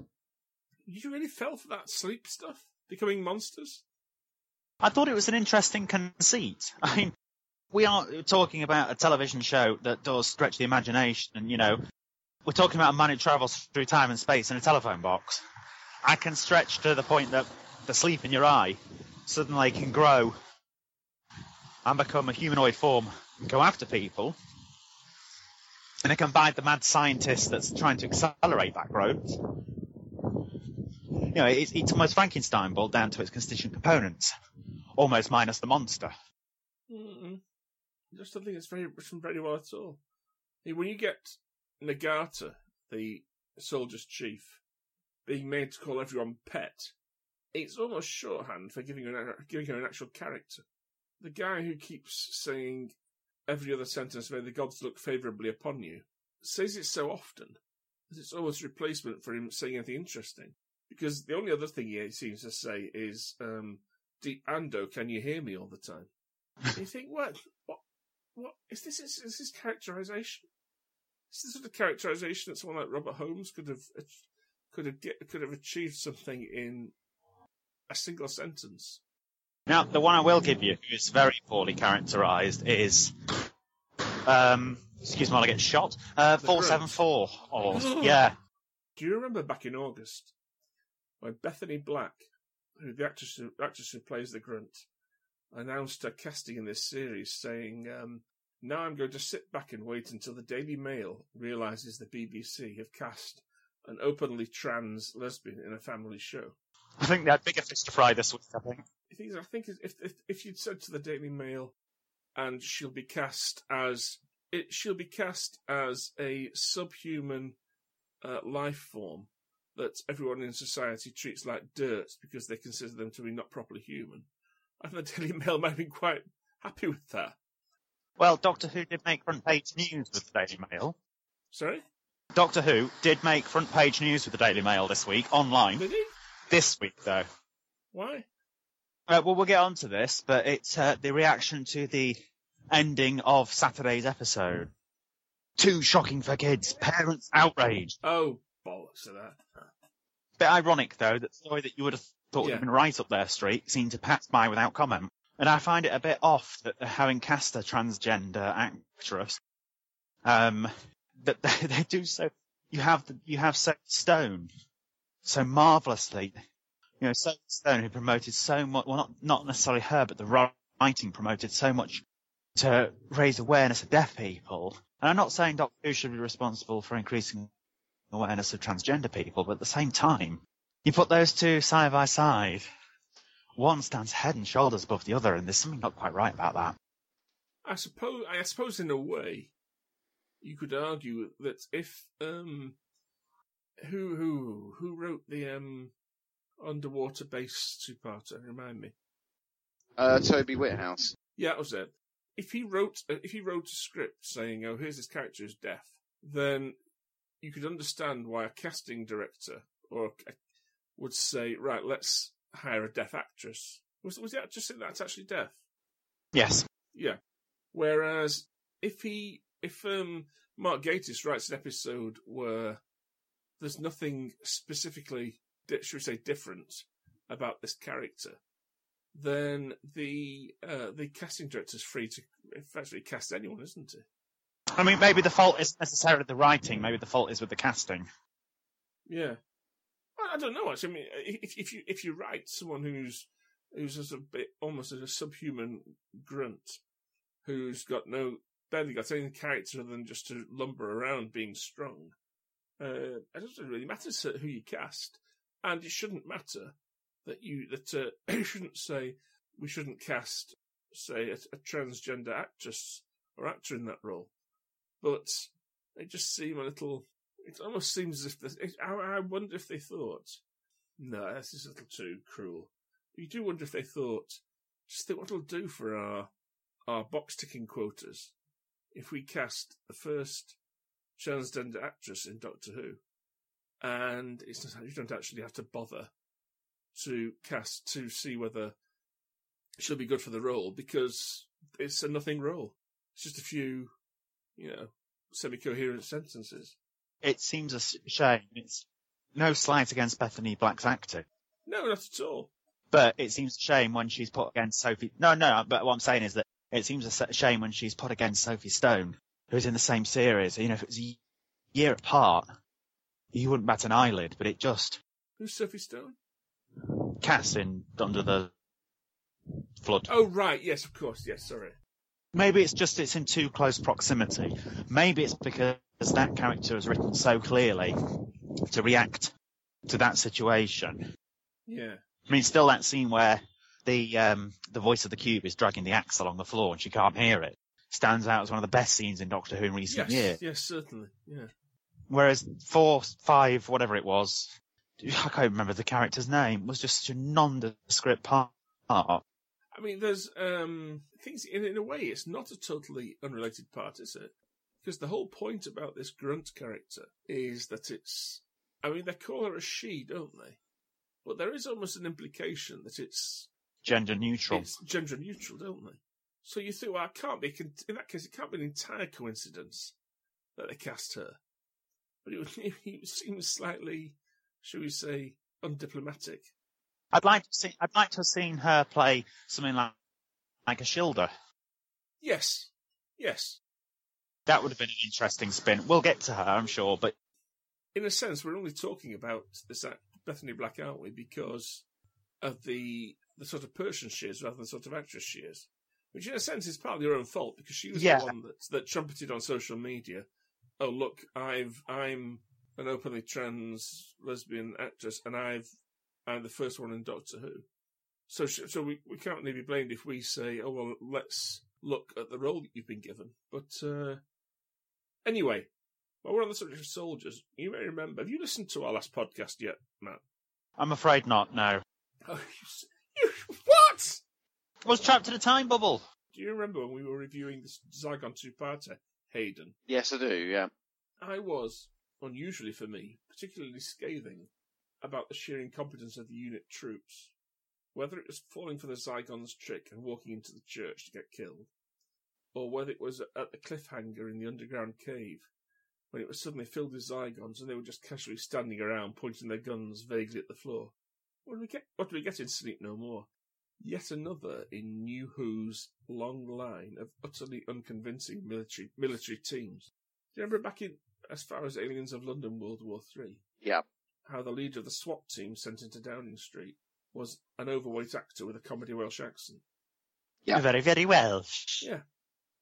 You really fell for that sleep stuff? Becoming monsters? I thought it was an interesting conceit. I mean, we are talking about a television show that does stretch the imagination, and, you know, we're talking about a man who travels through time and space in a telephone box. I can stretch to the point that the sleep in your eye suddenly can grow and become a humanoid form and go after people. And it can bite the mad scientist that's trying to accelerate that growth. You know, it's, it's almost Frankenstein boiled down to its constituent components, almost minus the monster. Mm-mm. I just don't think it's very written very well at all. I mean, when you get Nagata, the soldier's chief, being made to call everyone pet, it's almost shorthand for giving her an, giving her an actual character. The guy who keeps saying every other sentence, "May the gods look favourably upon you," says it so often that it's almost a replacement for him saying anything interesting. Because the only other thing he seems to say is, um, "Deep Ando, can you hear me?" all the time. And you think, what, what, what is this? Is, is this characterisation? Is this sort of characterisation that someone like Robert Holmes could have could have get, could have achieved something in a single sentence? Now, the one I will give you, who is very poorly characterised, is, um, excuse me while I get shot, uh, four seven four. Or, yeah. Do you remember back in August when Bethany Black, who the actress who, actress who plays the Grunt, announced her casting in this series, saying, um, "Now I'm going to sit back and wait until the Daily Mail realises the B B C have cast an openly trans lesbian in a family show." I think they had bigger fish to fry this week, I think. I think, I think if, if if you'd said to the Daily Mail, and she'll be cast as it, she'll be cast as a subhuman uh, life form that everyone in society treats like dirt because they consider them to be not properly human, I think the Daily Mail might have been quite happy with that. Well, Doctor Who did make front page news with the Daily Mail. Sorry? Doctor Who did make front page news with the Daily Mail this week, online. Did he? This week, though. Why? Uh, well, we'll get on to this, but it's uh, the reaction to the ending of Saturday's episode. Too shocking for kids. Parents outraged. Oh, bollocks to that. Bit ironic, though, that the story that you would have thought would Yeah. have been right up their street seemed to pass by without comment. And I find it a bit off that they're having cast a transgender actress, um, that they, they do so. You have the, you have Sophie Stone so marvellously. You know, Sophie Stone, who promoted so much, well, not, not necessarily her, but the writing promoted so much to raise awareness of deaf people. And I'm not saying Doctor Who should be responsible for increasing awareness of transgender people, but at the same time, you put those two side by side, one stands head and shoulders above the other, and there's something not quite right about that. I suppose, I suppose in a way, you could argue that if, um, who, who, who wrote the, um, underwater-based two-parter, remind me? Uh, Toby Whithouse. Yeah, that was it. If he wrote, if he wrote a script saying, "Oh, here's this character who's deaf," then you could understand why a casting director or a, would say, "Right, let's hire a deaf actress." Was was the actress saying that's actually deaf? Yes. Yeah. Whereas if he, if um, Mark Gatiss writes an episode where there's nothing specifically, should we say, different about this character, then the uh, the casting director's free to effectively cast anyone, isn't it? I mean, maybe the fault isn't necessarily the writing. Maybe the fault is with the casting. Yeah, I, I don't know. Actually, I mean, if if you if you write someone who's who's as a bit almost as a subhuman grunt, who's got no barely got any character other than just to lumber around being strong, uh, it doesn't really matter who you cast, and it shouldn't matter that you that uh, you shouldn't say we shouldn't cast, say, a, a transgender actress or actor in that role. But they just seem a little. It almost seems as if the, it, I, I wonder if they thought, no, this is a little too cruel. You do wonder if they thought, just think what it'll do for our our box ticking quotas if we cast the first transgender actress in Doctor Who, and it's not, you don't actually have to bother to cast to see whether she'll be good for the role, because it's a nothing role. It's just a few, you know, semi-coherent sentences. It seems a shame. It's no slight against Bethany Black's acting. No, not at all. But it seems a shame when she's put against Sophie. No, no, but what I'm saying is that it seems a shame when she's put against Sophie Stone, who's in the same series. You know, if it was a year apart, you wouldn't bat an eyelid, but it just... Who's Sophie Stone? Cast in Under the Flood. Oh, right, yes, of course, yes, sorry. Maybe it's just it's in too close proximity. Maybe it's because that character is written so clearly to react to that situation. Yeah. I mean, still that scene where the um, the voice of the cube is dragging the axe along the floor and she can't hear it stands out as one of the best scenes in Doctor Who in recent yes, years. Yes, certainly, yeah. Whereas four, five, whatever it was, I can't remember the character's name, was just such a nondescript part. I mean, there's um, things, in, in a way, it's not a totally unrelated part, is it? Because the whole point about this grunt character is that it's, I mean, they call her a she, don't they? But there is almost an implication that it's... Gender neutral. It's gender neutral, don't they? So you think, well, it can't be, in that case, it can't be an entire coincidence that they cast her. But it, it seems slightly, shall we say, undiplomatic. I'd like to see. I'd like to have seen her play something like like a Shilda. Yes, yes. That would have been an interesting spin. We'll get to her, I'm sure, but in a sense, we're only talking about this Bethany Black, aren't we? Because of the the sort of person she is, rather than the sort of actress she is, which in a sense is partly her own fault, because she was yeah. the one that that trumpeted on social media. Oh, look, I've I'm an openly trans lesbian actress, and I've. I'm the first one in Doctor Who. So so we, we can't really be blamed if we say, oh, well, let's look at the role that you've been given. But uh, anyway, while we're on the subject of soldiers, you may remember, have you listened to our last podcast yet, Matt? I'm afraid not, no. Oh, you, you, what? I was trapped in a time bubble. Do you remember when we were reviewing the Zygon two-parter, Hayden? Yes, I do, yeah. I was, unusually for me, particularly scathing about the sheer incompetence of the unit troops, whether it was falling for the Zygon's trick and walking into the church to get killed, or whether it was at the cliffhanger in the underground cave, when it was suddenly filled with Zygons and they were just casually standing around pointing their guns vaguely at the floor. What do we get, what do we get in Sleep No More? Yet another in New Who's long line of utterly unconvincing military military teams. Do you remember back in as far as Aliens of London World War Three? Yeah. How the leader of the SWAT team sent into Downing Street was an overweight actor with a comedy Welsh accent. Yeah. Very, very Welsh. Yeah.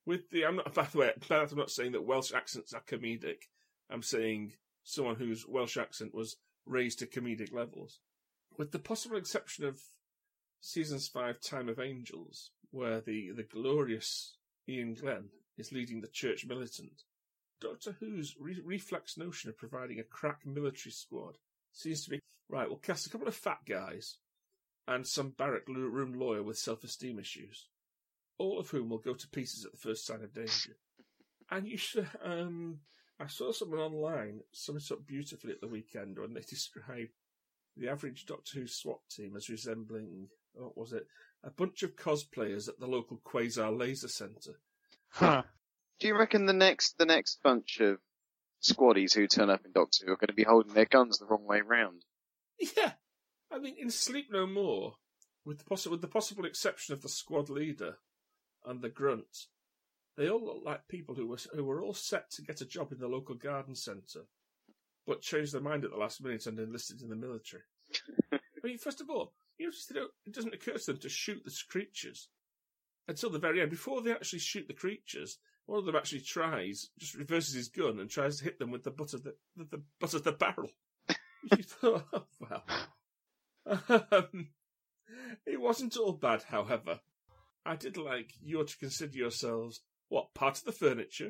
With the, I'm not, by the way, I'm not saying that Welsh accents are comedic. I'm saying someone whose Welsh accent was raised to comedic levels. With the possible exception of Seasons five, Time of Angels, where the, the glorious Ian Glenn is leading the church militant, Doctor Who's re- reflex notion of providing a crack military squad seems to be, right, we'll cast a couple of fat guys and some barrack room lawyer with self-esteem issues, all of whom will go to pieces at the first sign of danger. And you should, um, I saw someone online sum it up beautifully at the weekend when they described the average Doctor Who SWAT team as resembling, what was it, a bunch of cosplayers at the local Quasar Laser Centre. Huh. Do you reckon the next the next bunch of squaddies who turn up in Doctor Who are going to be holding their guns the wrong way round? Yeah. I mean, in Sleep No More, with the, possi- with the possible exception of the squad leader and the grunt, they all look like people who were who were all set to get a job in the local garden centre, but changed their mind at the last minute and enlisted in the military. I mean, first of all, you notice that it doesn't occur to them to shoot the creatures until the very end. Before they actually shoot the creatures, one of them actually tries, just reverses his gun and tries to hit them with the butt of the, the, the butt of the barrel. You thought, oh, well. Um, it wasn't all bad, however. I did like you ought to consider yourselves, what, part of the furniture?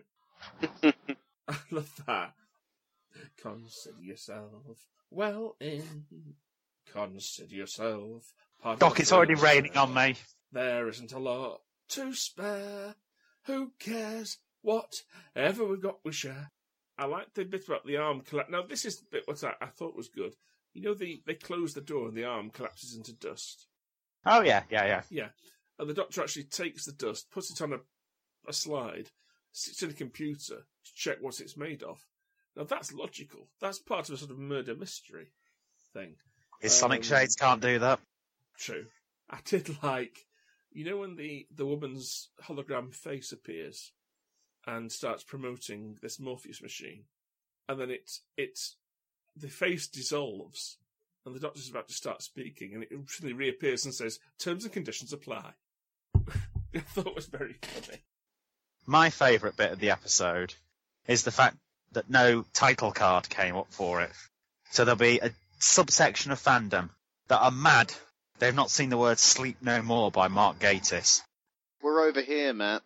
I love that. Consider yourself well in. Consider yourself part Doc, of the it's already furniture. raining on me. There isn't a lot to spare. Who cares? Whatever we've got, we share. I like the bit about the arm collapse. Now, this is the bit what I, I thought was good. You know, the, they close the door and the arm collapses into dust. Oh, yeah, yeah, yeah. Yeah. And the Doctor actually takes the dust, puts it on a, a slide, sits in a computer to check what it's made of. Now, that's logical. That's part of a sort of murder mystery thing. His Um, Sonic Shades can't do that. True. I did like, you know, when the, the woman's hologram face appears and starts promoting this Morpheus machine, and then it it the face dissolves, and the Doctor's about to start speaking, and it suddenly reappears and says, "Terms and conditions apply." I thought it was very funny. My favourite bit of the episode is the fact that no title card came up for it. So there'll be a subsection of fandom that are mad. They've not seen the word Sleep No More by Mark Gatiss. We're over here, Matt.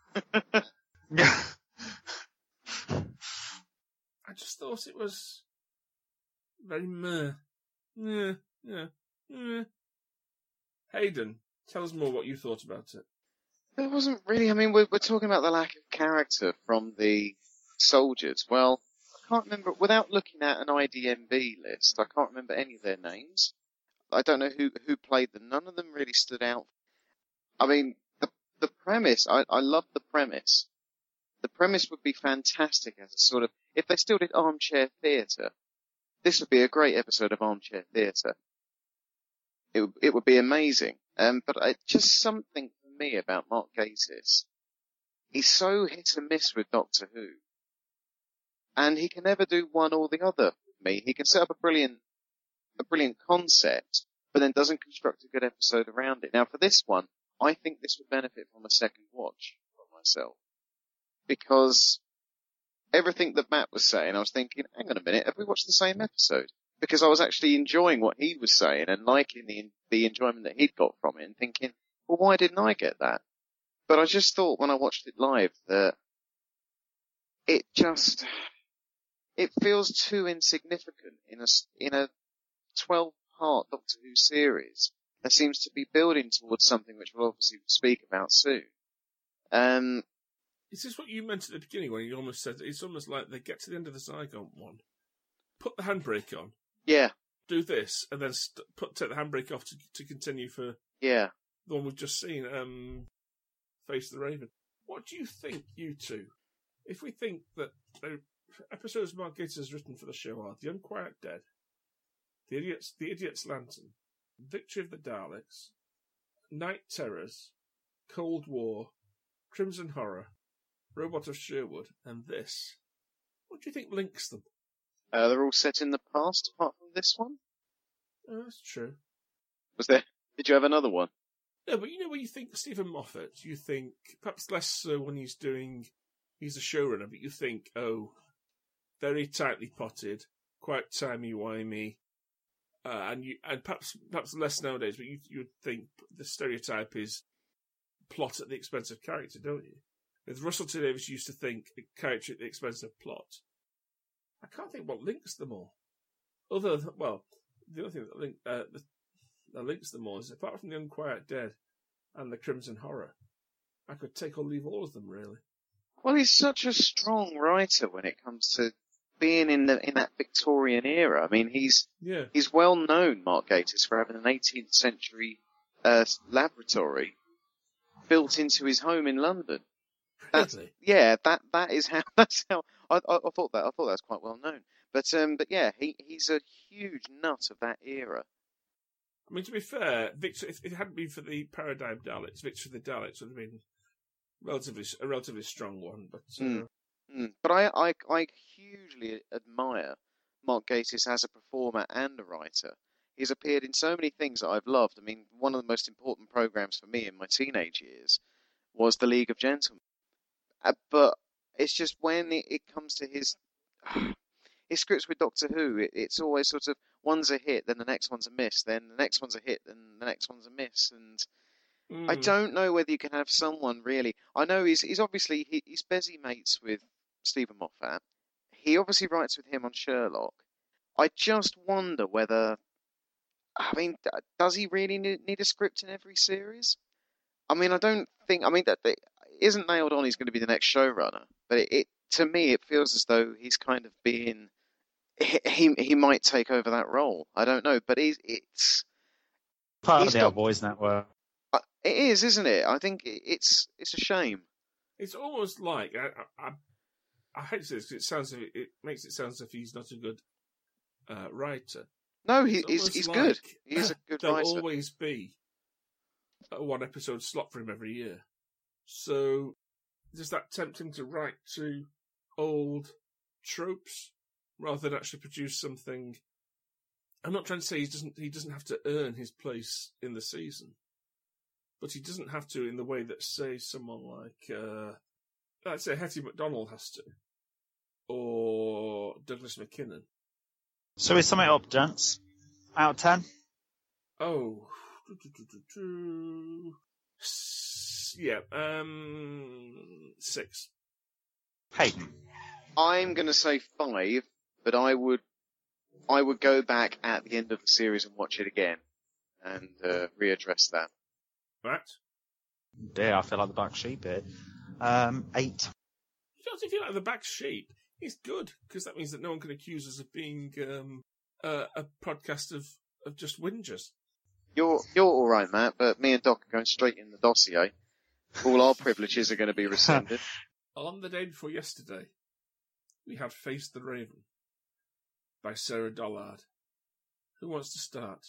Yeah. I just thought it was very meh. Yeah, yeah, yeah. Hayden, tell us more what you thought about it. There wasn't really, I mean, we're, we're talking about the lack of character from the soldiers. Well, I can't remember, without looking at an I D M B list, I can't remember any of their names. I don't know who, who played them. None of them really stood out. I mean, the, the premise, I, I love the premise. The premise would be fantastic as a sort of, if they still did armchair theatre, this would be a great episode of armchair theatre. It would, it would be amazing. Um, but I, just something for me about Mark Gatiss. He's so hit and miss with Doctor Who. And he can never do one or the other for me. He can set up a brilliant, a brilliant concept, but then doesn't construct a good episode around it. Now for this one, I think this would benefit from a second watch for myself. Because everything that Matt was saying, I was thinking, hang on a minute, have we watched the same episode? Because I was actually enjoying what he was saying and liking the the enjoyment that he'd got from it and thinking, well, why didn't I get that? But I just thought when I watched it live that it just, it feels too insignificant in a, in a twelve part Doctor Who series that seems to be building towards something which we'll obviously speak about soon. Um, Is this what you meant at the beginning when you almost said it's almost like they get to the end of the Zygon one, put the handbrake on, yeah, do this, and then st- put take the handbrake off to to continue for yeah. the one we've just seen, um, Face the Raven. What do you think, you two? If we think that the episodes Mark Gatiss has written for the show are The Unquiet Dead, The Idiot's, the Idiot's Lantern, Victory of the Daleks, Night Terrors, Cold War, Crimson Horror, Robot of Sherwood, and this, what do you think links them? Uh, they're all set in the past, apart from this one. Oh, that's true. Was there? Did you have another one? No, but you know when you think Stephen Moffat, you think perhaps less so when he's doing, he's a showrunner, but you think, oh, very tightly potted, quite timey-wimey, uh, and you and perhaps perhaps less nowadays. But you you'd think the stereotype is plot at the expense of character, don't you? With Russell T Davies used to think a character at the expense of plot. I can't think what links them all. Other than, well, the other thing that, link, uh, that links them all is apart from the Unquiet Dead and the Crimson Horror, I could take or leave all of them really. Well, he's such a strong writer when it comes to being in the in that Victorian era. I mean, he's yeah. he's well known, Mark Gatiss, for having an eighteenth century uh, laboratory built into his home in London. That's, really? Yeah, that that is how. That's how. I, I, I thought that. I thought that was quite well known. But um, but yeah, he he's a huge nut of that era. I mean, to be fair, Victor, if it hadn't been for the Paradigm Daleks, Victor the Daleks would have been relatively a relatively strong one. But uh... mm. Mm. but I, I I hugely admire Mark Gatiss as a performer and a writer. He's appeared in so many things that I've loved. I mean, one of the most important programs for me in my teenage years was The League of Gentlemen. Uh, but it's just when it, it comes to his his scripts with Doctor Who, it, it's always sort of one's a hit, then the next one's a miss, then the next one's a hit, then the next one's a miss, and mm. I don't know whether you can have someone really. I know he's he's obviously he, he's busy mates with Stephen Moffat. He obviously writes with him on Sherlock. I just wonder whether, I mean, does he really need, need a script in every series? I mean, I don't think. I mean, that. that isn't nailed on he's going to be the next showrunner, but it, it to me it feels as though he's kind of being he he, he might take over that role. I don't know, but he's it's part he's of the got, Old Boys Network. Uh, it is, isn't it? I think it, it's it's a shame. It's almost like I I, I hate to say this because it sounds it makes it sound as if he's not a good uh, writer. No, he, he's he's like good. He's a good there'll writer. There'll always be a one episode slot for him every year. So, does that tempt him to write to old tropes rather than actually produce something? I'm not trying to say he doesn't he doesn't have to earn his place in the season, but he doesn't have to in the way that, say, someone like, uh, let's say, Hetty McDonald has to, or Douglas McKinnon. So we sum it up, gents. Out of ten? Oh, yeah, um, six. Hayden. I'm going to say five, but I would, I would go back at the end of the series and watch it again, and uh, readdress that. Right. Dear, I feel like the back sheep here. Um, eight. You don't feel like the back sheep. It's good because that means that no one can accuse us of being um, uh, a podcast of, of just whingers. You're you're all right, Matt, but me and Doc are going straight in the dossier. All our privileges are going to be rescinded. On the day before yesterday, we had Face the Raven by Sarah Dollard. Who wants to start?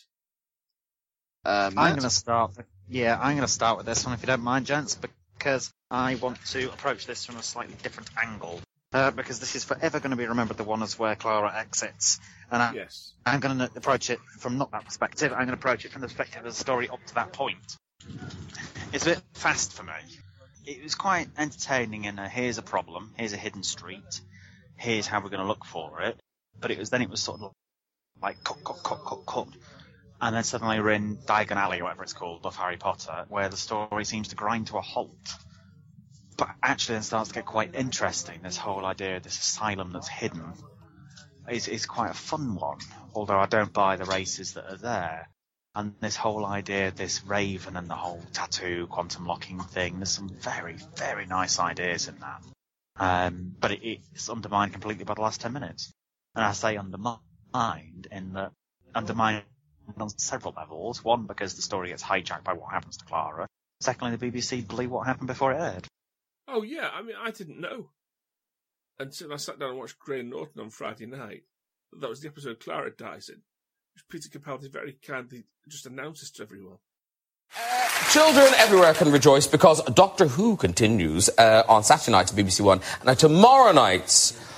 Uh, I'm going to start. Yeah, I'm going to start with this one, if you don't mind, gents, because I want to approach this from a slightly different angle. Uh, because this is forever going to be remembered, the one is where Clara exits. And I, yes. I'm going to approach it from not that perspective. I'm going to approach it from the perspective of the story up to that point. It's a bit fast for me. It was quite entertaining in a, here's a problem, here's a hidden street, here's how we're going to look for it. But it was then it was sort of like cut, cut, cut, cut, cut. And then suddenly we're in Diagon Alley, or whatever it's called, of Harry Potter, where the story seems to grind to a halt. But actually then starts to get quite interesting. This whole idea of this asylum that's hidden is, is quite a fun one, although I don't buy the races that are there. And this whole idea of this raven and the whole tattoo, quantum locking thing, there's some very, very nice ideas in that. Um, but it, it's undermined completely by the last ten minutes. And I say undermined in that undermined on several levels. One, because the story gets hijacked by what happens to Clara. Secondly, the B B C believe what happened before it aired. Oh, yeah, I mean, I didn't know until I sat down and watched Grey Norton on Friday night. That was the episode Clara dies in, which Peter Capaldi very kindly just announces to everyone. Uh, children everywhere can rejoice because Doctor Who continues uh, on Saturday night to B B C One. And tomorrow night,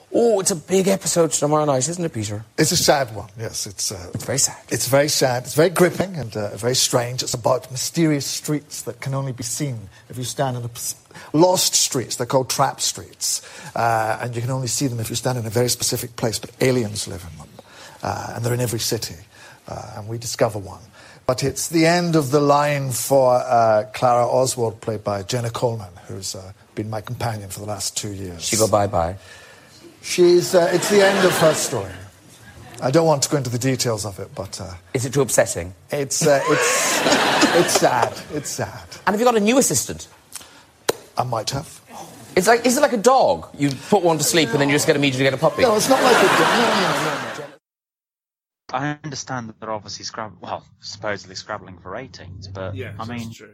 Oh, it's a big episode tomorrow night, isn't it, Peter? It's a sad one, yes. It's uh, It's very sad. It's very sad. It's very gripping and uh, very strange. It's about mysterious streets that can only be seen if you stand in a... Lost streets, they're called trap streets. Uh, and you can only see them if you stand in a very specific place, but aliens live in them. Uh, and they're in every city. Uh, and we discover one. But it's the end of the line for uh, Clara Oswald, played by Jenna Coleman, who's uh, been my companion for the last two years. She go bye-bye. She's, uh, it's the end of her story. I don't want to go into the details of it, but... Uh, Is it too upsetting? It's, uh, it's, it's sad. It's sad. And have you got a new assistant? I might have. It's like, is it like a dog? You put one to sleep no. and then you just get immediately get a puppy? No, it's not like a dog. No, no, no, no. I understand that they're obviously scrab- well, supposedly scrabbling for ratings, but Yeah, I mean, that's true.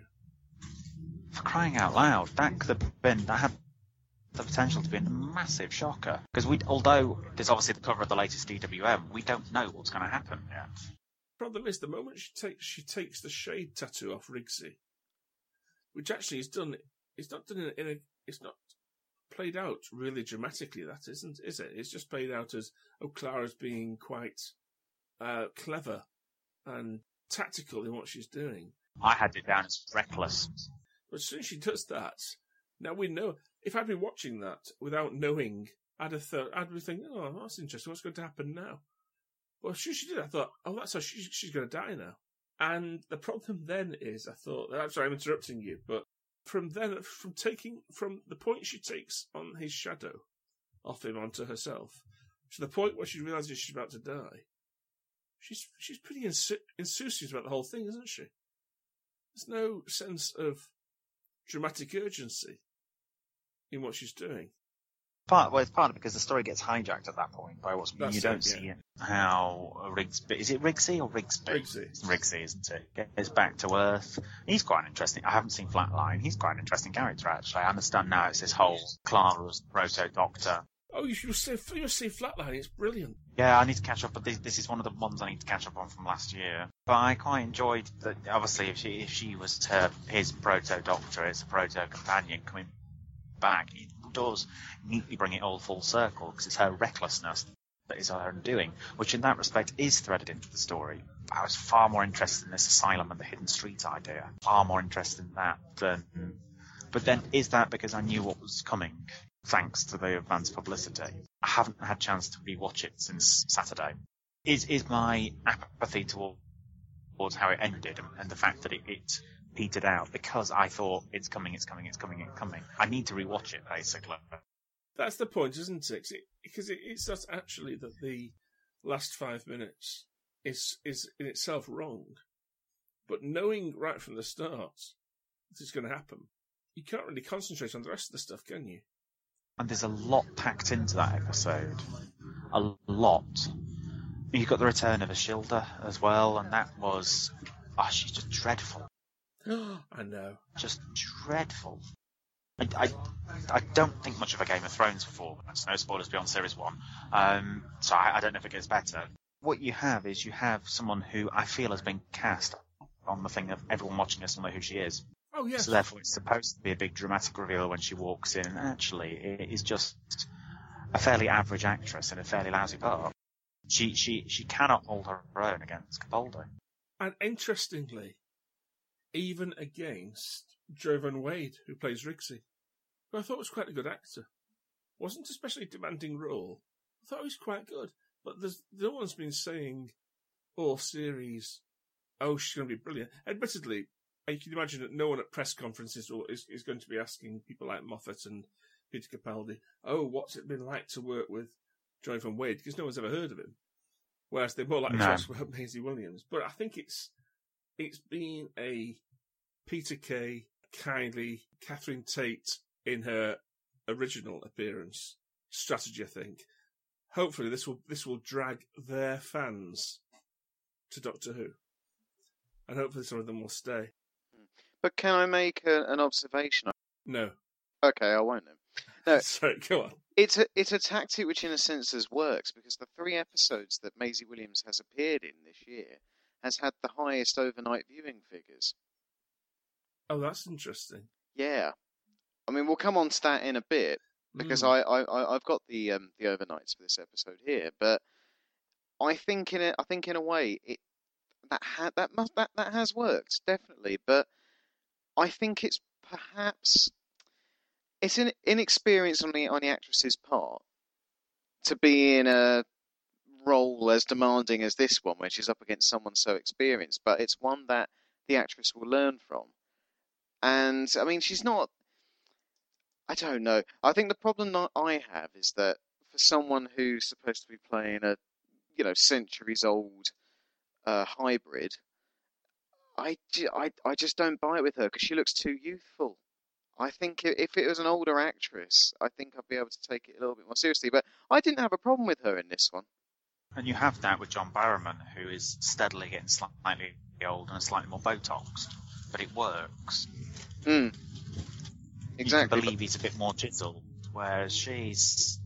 for crying out loud, that could have been, that had the potential to be a massive shocker. Because we, although there's obviously the cover of the latest D W M, we don't know what's going to happen yet. Problem is, the moment she takes she takes the shade tattoo off Rigsy, which actually is done, it's not done in a, in a, it's not played out really dramatically. That isn't, is it? It's just played out as, oh, Clara's being quite uh, clever and tactical in what she's doing. I had it down as reckless. But as soon as she does that, now we know. If I'd been watching that without knowing, I'd have thought, I'd be thinking, oh, that's interesting. What's going to happen now? Well, as soon as she did, I thought, oh, that's how she, she's going to die now. And the problem then is, I thought, I'm sorry, I'm interrupting you, but from then, from taking, from the point she takes on his shadow off him onto herself, to the point where she realises she's about to die, she's she's pretty insu- insouciant about the whole thing, isn't she? There's no sense of dramatic urgency in what she's doing. Part, well, it's partly because the story gets hijacked at that point by what's That's you don't it, see yeah. it. How Rigsby, is it Rigsy or Rigsby? Rigsy. It's Rigsy, isn't it? Goes back to Earth. He's quite an interesting. I haven't seen Flatline. He's quite an interesting character, actually. I understand now it's this whole Clara's proto doctor. Oh, you should see, you see Flatline. It's brilliant. Yeah, I need to catch up. But this, this is one of the ones I need to catch up on from last year. But I quite enjoyed that. Obviously, if she if she was her, his proto doctor, it's a proto companion coming back. It does neatly bring it all full circle because it's her recklessness that is her undoing, which in that respect is threaded into the story. I was far more interested in this asylum and the hidden street idea. Far more interested in that than. But then, is that because I knew what was coming? Thanks to the advanced publicity. I haven't had a chance to rewatch it since Saturday. Is is my apathy towards how it ended and, and the fact that it, it petered out because I thought it's coming, it's coming, it's coming, it's coming. I need to rewatch it, basically. That's the point, isn't it? it because it, it's not actually that the last five minutes is is in itself wrong, but knowing right from the start that it's going to happen, you can't really concentrate on the rest of the stuff, can you? And there's a lot packed into that episode. A lot. You've got the return of Ashilda as well, and that was... Oh, she's just dreadful. I know. Just dreadful. I, I, I don't think much of a Game of Thrones performance. No spoilers beyond Series one. Um, so I, I don't know if it gets better. What you have is you have someone who I feel has been cast on the thing of everyone watching us will know who she is. Oh, yes. So therefore it's supposed to be a big dramatic reveal when she walks in, and actually it is just a fairly average actress in a fairly lousy part. She she she cannot hold her own against Capaldi. And interestingly, even against Jovan Wade, who plays Rigsy, who I thought was quite a good actor. Wasn't especially demanding role. I thought he was quite good. But there's, no one's been saying all series, oh, she's going to be brilliant. Admittedly, you can imagine that no one at press conferences is, is going to be asking people like Moffat and Peter Capaldi, oh, what's it been like to work with Jovan Wade? Because no one's ever heard of him. Whereas they're more likely No. to ask about Maisie Williams. But I think it's it's been a Peter Kay, kindly Catherine Tate in her original appearance strategy, I think. Hopefully this will this will drag their fans to Doctor Who. And hopefully some of them will stay. But can I make a, an observation? No. Okay, I won't then. No, Sorry, go on. it's a it's a tactic which, in a sense, has works because the three episodes that Maisie Williams has appeared in this year has had the highest overnight viewing figures. Oh, that's interesting. Yeah, I mean we'll come on to that in a bit, because Mm. I, I, I I've got the um, the overnights for this episode here, but I think in a, I think in a way it that ha- that must that, that has worked definitely, but I think it's perhaps it's an inexperience on the on the actress's part to be in a role as demanding as this one when she's up against someone so experienced, but it's one that the actress will learn from. And I mean, she's not. I don't know. I think the problem that I have is that for someone who's supposed to be playing a, you know, centuries old uh, hybrid, I, ju- I, I just don't buy it with her because she looks too youthful. I think i- if it was an older actress, I think I'd be able to take it a little bit more seriously. But I didn't have a problem with her in this one. And you have that with John Barrowman, who is steadily getting slightly old and slightly more Botoxed, but it works. Mm. Exactly. You can believe he's a bit more chiseled, whereas she's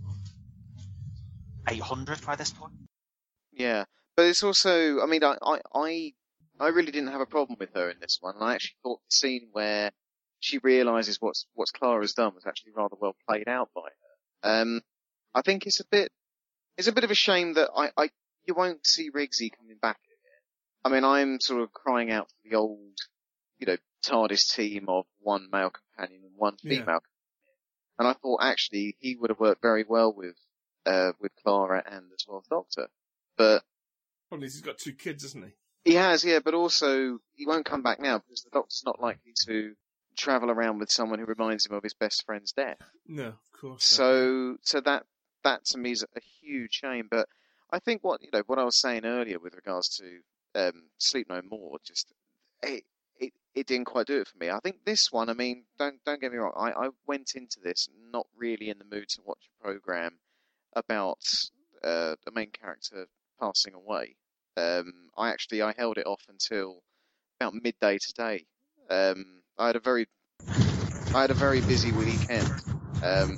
eight hundred by this point. Yeah, but it's also, I mean, I, I, I, I really didn't have a problem with her in this one, and I actually thought the scene where she realises what's what's Clara's done was actually rather well played out by her. Um, I think it's a bit, it's a bit of a shame that I, I, you won't see Riggsy coming back again. I mean, I'm sort of crying out for the old, you know, TARDIS team of one male companion and one female Yeah. companion, and I thought actually he would have worked very well with, uh, with Clara and the twelfth Doctor. But Problem is, he's got two kids, isn't he? he has, yeah, but also he won't come back now because the Doctor's not likely to travel around with someone who reminds him of his best friend's death. No, of course. not. So, so that that to me is a huge shame. But I think what you know, what I was saying earlier with regards to um, Sleep No More, just it, it it didn't quite do it for me. I think this one, I mean, don't don't get me wrong, I, I went into this not really in the mood to watch a program about uh, the main character passing away. Um, I actually I held it off until about midday today. Um, I had a very I had a very busy weekend. Um,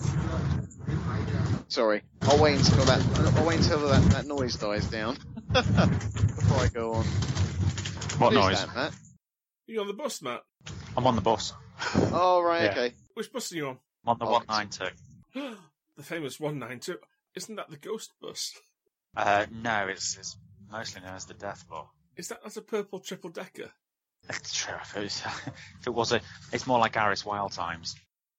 sorry, I'll wait until that I'll wait until that, that noise dies down before I go on. What is noise? that, Matt? You on the bus, Matt? I'm on the bus. Oh right, Yeah. okay. Which bus are you on? I'm on the Oh, one ninety. The famous one ninety. Isn't that the ghost bus? Uh, no, it's, it's mostly known as the Death Bus. Is that as a purple triple decker? It's true. If it was, if it was a, it's more like Gareth Wild Times.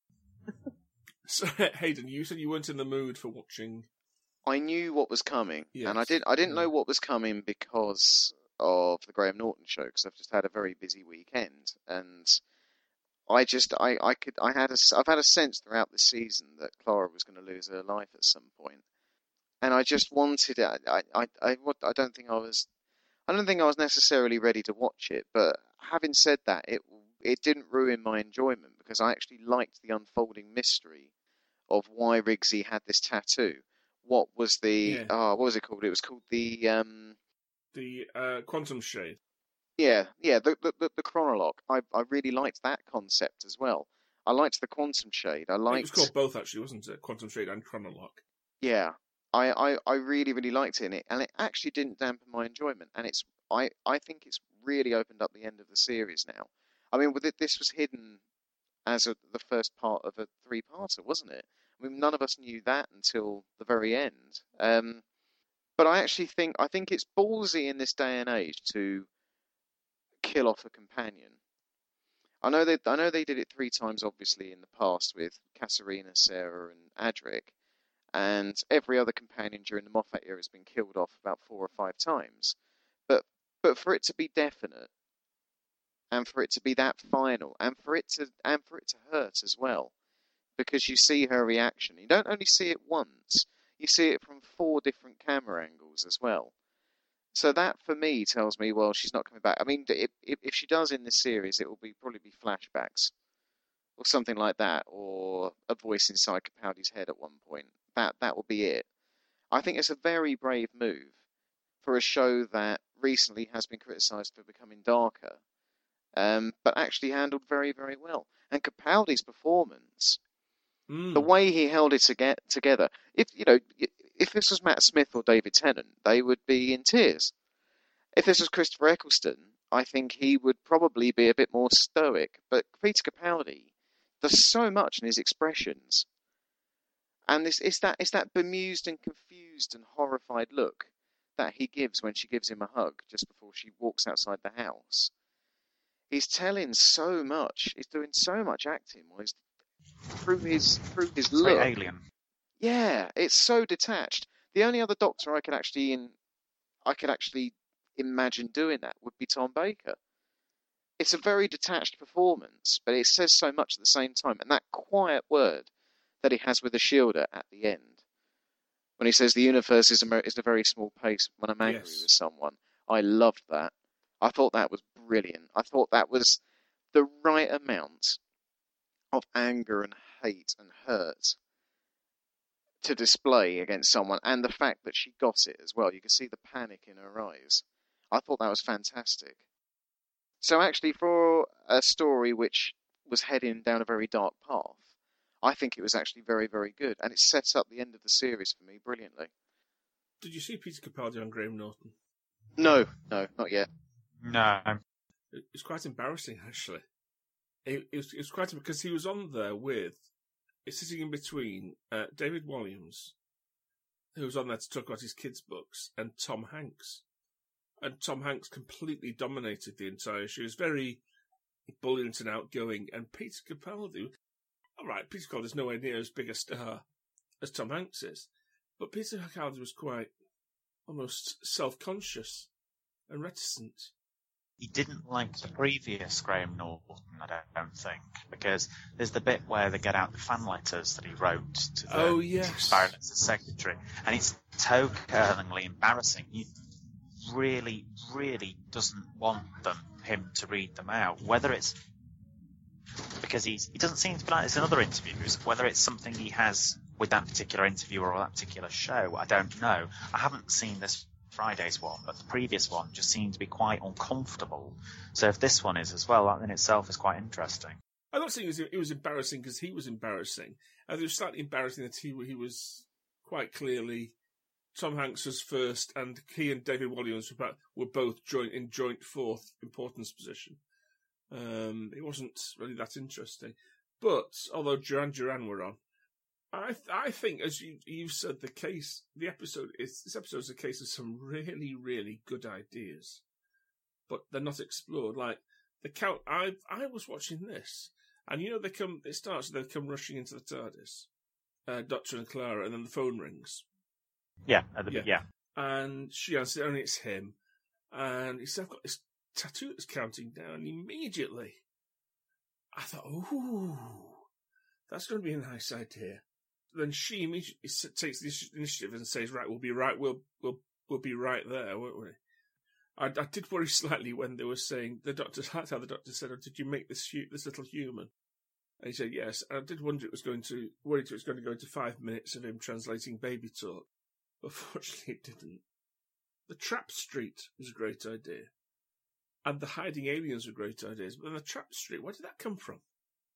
So, Hayden, you said you weren't in the mood for watching. I knew what was coming, Yes. and I did. I didn't know Mm. what was coming because of the Graham Norton show. Because I've just had a very busy weekend, and I just, I, I could, I had a, I've had a sense throughout the season that Clara was going to lose her life at some point, and I just wanted it. I, I, I, I don't think I was, I don't think I was necessarily ready to watch it. But having said that, it, it didn't ruin my enjoyment because I actually liked the unfolding mystery of why Riggsy had this tattoo. What was the Yeah. oh, what was it called? It was called the um The uh, Quantum Shade. yeah yeah the the, the, the chronologue. I I really liked that concept as well. I liked the quantum shade. I It was liked called both, actually, wasn't it? Quantum Shade and Chronologue. yeah. I, I, I really really liked it in it, and it actually didn't dampen my enjoyment. And it's I, I think it's really opened up the end of the series now. I mean, with it, this was hidden as a, the first part of a three-parter, wasn't it? I mean, none of us knew that until the very end. Um, but I actually think I think it's ballsy in this day and age to kill off a companion. I know they I know they did it three times, obviously, in the past with Kasserina, Sarah, and Adric, and every other companion during the Moffat era has been killed off about four or five times. But but for it to be definite, and for it to be that final, and for it to and for it to hurt as well, because you see her reaction. You don't only see it once; you see it from four different camera angles as well. So that, for me, tells me, well, she's not coming back. I mean, if if, if she does in this series, it will be probably be flashbacks or something like that, or a voice inside Capaldi's head at one point. That that will be it. I think it's a very brave move for a show that recently has been criticised for becoming darker, um, but actually handled very, very well. And Capaldi's performance, Mm. the way he held it to get together, if you know, if this was Matt Smith or David Tennant, they would be in tears. If this was Christopher Eccleston, I think he would probably be a bit more stoic. But Peter Capaldi does so much in his expressions. And it's, it's that it's that bemused and confused and horrified look that he gives when she gives him a hug just before she walks outside the house. He's telling so much. He's doing so much acting. He's, through his through his It's look. very alien. Yeah, it's so detached. The only other Doctor I could actually in, I could actually imagine doing that would be Tom Baker. It's a very detached performance, but it says so much at the same time. And that quiet word that he has with the Shielder at the end, when he says the universe is a, is a very small place when I'm angry Yes. with someone, I loved that. I thought that was brilliant. I thought that was the right amount of anger and hate and hurt to display against someone, and the fact that she got it as well. You could see the panic in her eyes. I thought that was fantastic. So actually, for a story which was heading down a very dark path, I think it was actually very, very good, and it sets up the end of the series for me brilliantly. Did you see Peter Capaldi on Graham Norton? No, no, not yet. No. It was quite embarrassing, actually. It, it, was, it was quite because he was on there with, sitting in between uh, David Walliams, who was on there to talk about his kids' books, and Tom Hanks. And Tom Hanks completely dominated the entire show. He was very buoyant and outgoing. And Peter Capaldi, all right, Peter Capaldi is nowhere near as big a star as Tom Hanks is, but Peter Capaldi was quite almost self-conscious and reticent. He didn't like the previous Graham Norton, I don't, don't think, because there's the bit where they get out the fan letters that he wrote to the Oh, yes. Baroness's secretary, and it's toe-curlingly embarrassing. He really, really doesn't want them him to read them out, whether it's because he's he doesn't seem to be like this in other interviews, whether it's something he has with that particular interviewer or that particular show, I don't know. I haven't seen this Friday's one, but the previous one just seemed to be quite uncomfortable. So if this one is as well, that in itself is quite interesting. I'm not saying it was, it was embarrassing because he was embarrassing. I think it was slightly embarrassing that he, he was quite clearly Tom Hanks was first, and he and David Walliams were, about, were both joint in joint fourth importance position. Um, it wasn't really that interesting. But although Duran Duran were on, I I think, as you you said, the case, the episode is this episode is a case of some really really good ideas, but they're not explored. Like the count, I I was watching this, and you know they come. It starts. They come rushing into the TARDIS, uh, Doctor and Clara, and then the phone rings. Yeah, at the, Yeah. yeah. And she answers, and it's him. And he said, I've got this tattoo that's counting down. And immediately, I thought, ooh, that's going to be a nice idea. Then she immediately takes the initiative and says, right, we'll be right, we'll we'll we'll be right there, won't we? I, I did worry slightly when they were saying, the doctor, that's how the doctor said, oh, did you make this hu- this little human? And he said, yes. And I did wonder it was going to, worried it was going to go into five minutes of him translating baby talk. But fortunately it didn't. The Trap Street was a great idea. And the hiding aliens were great ideas. But then the Trap Street, where did that come from?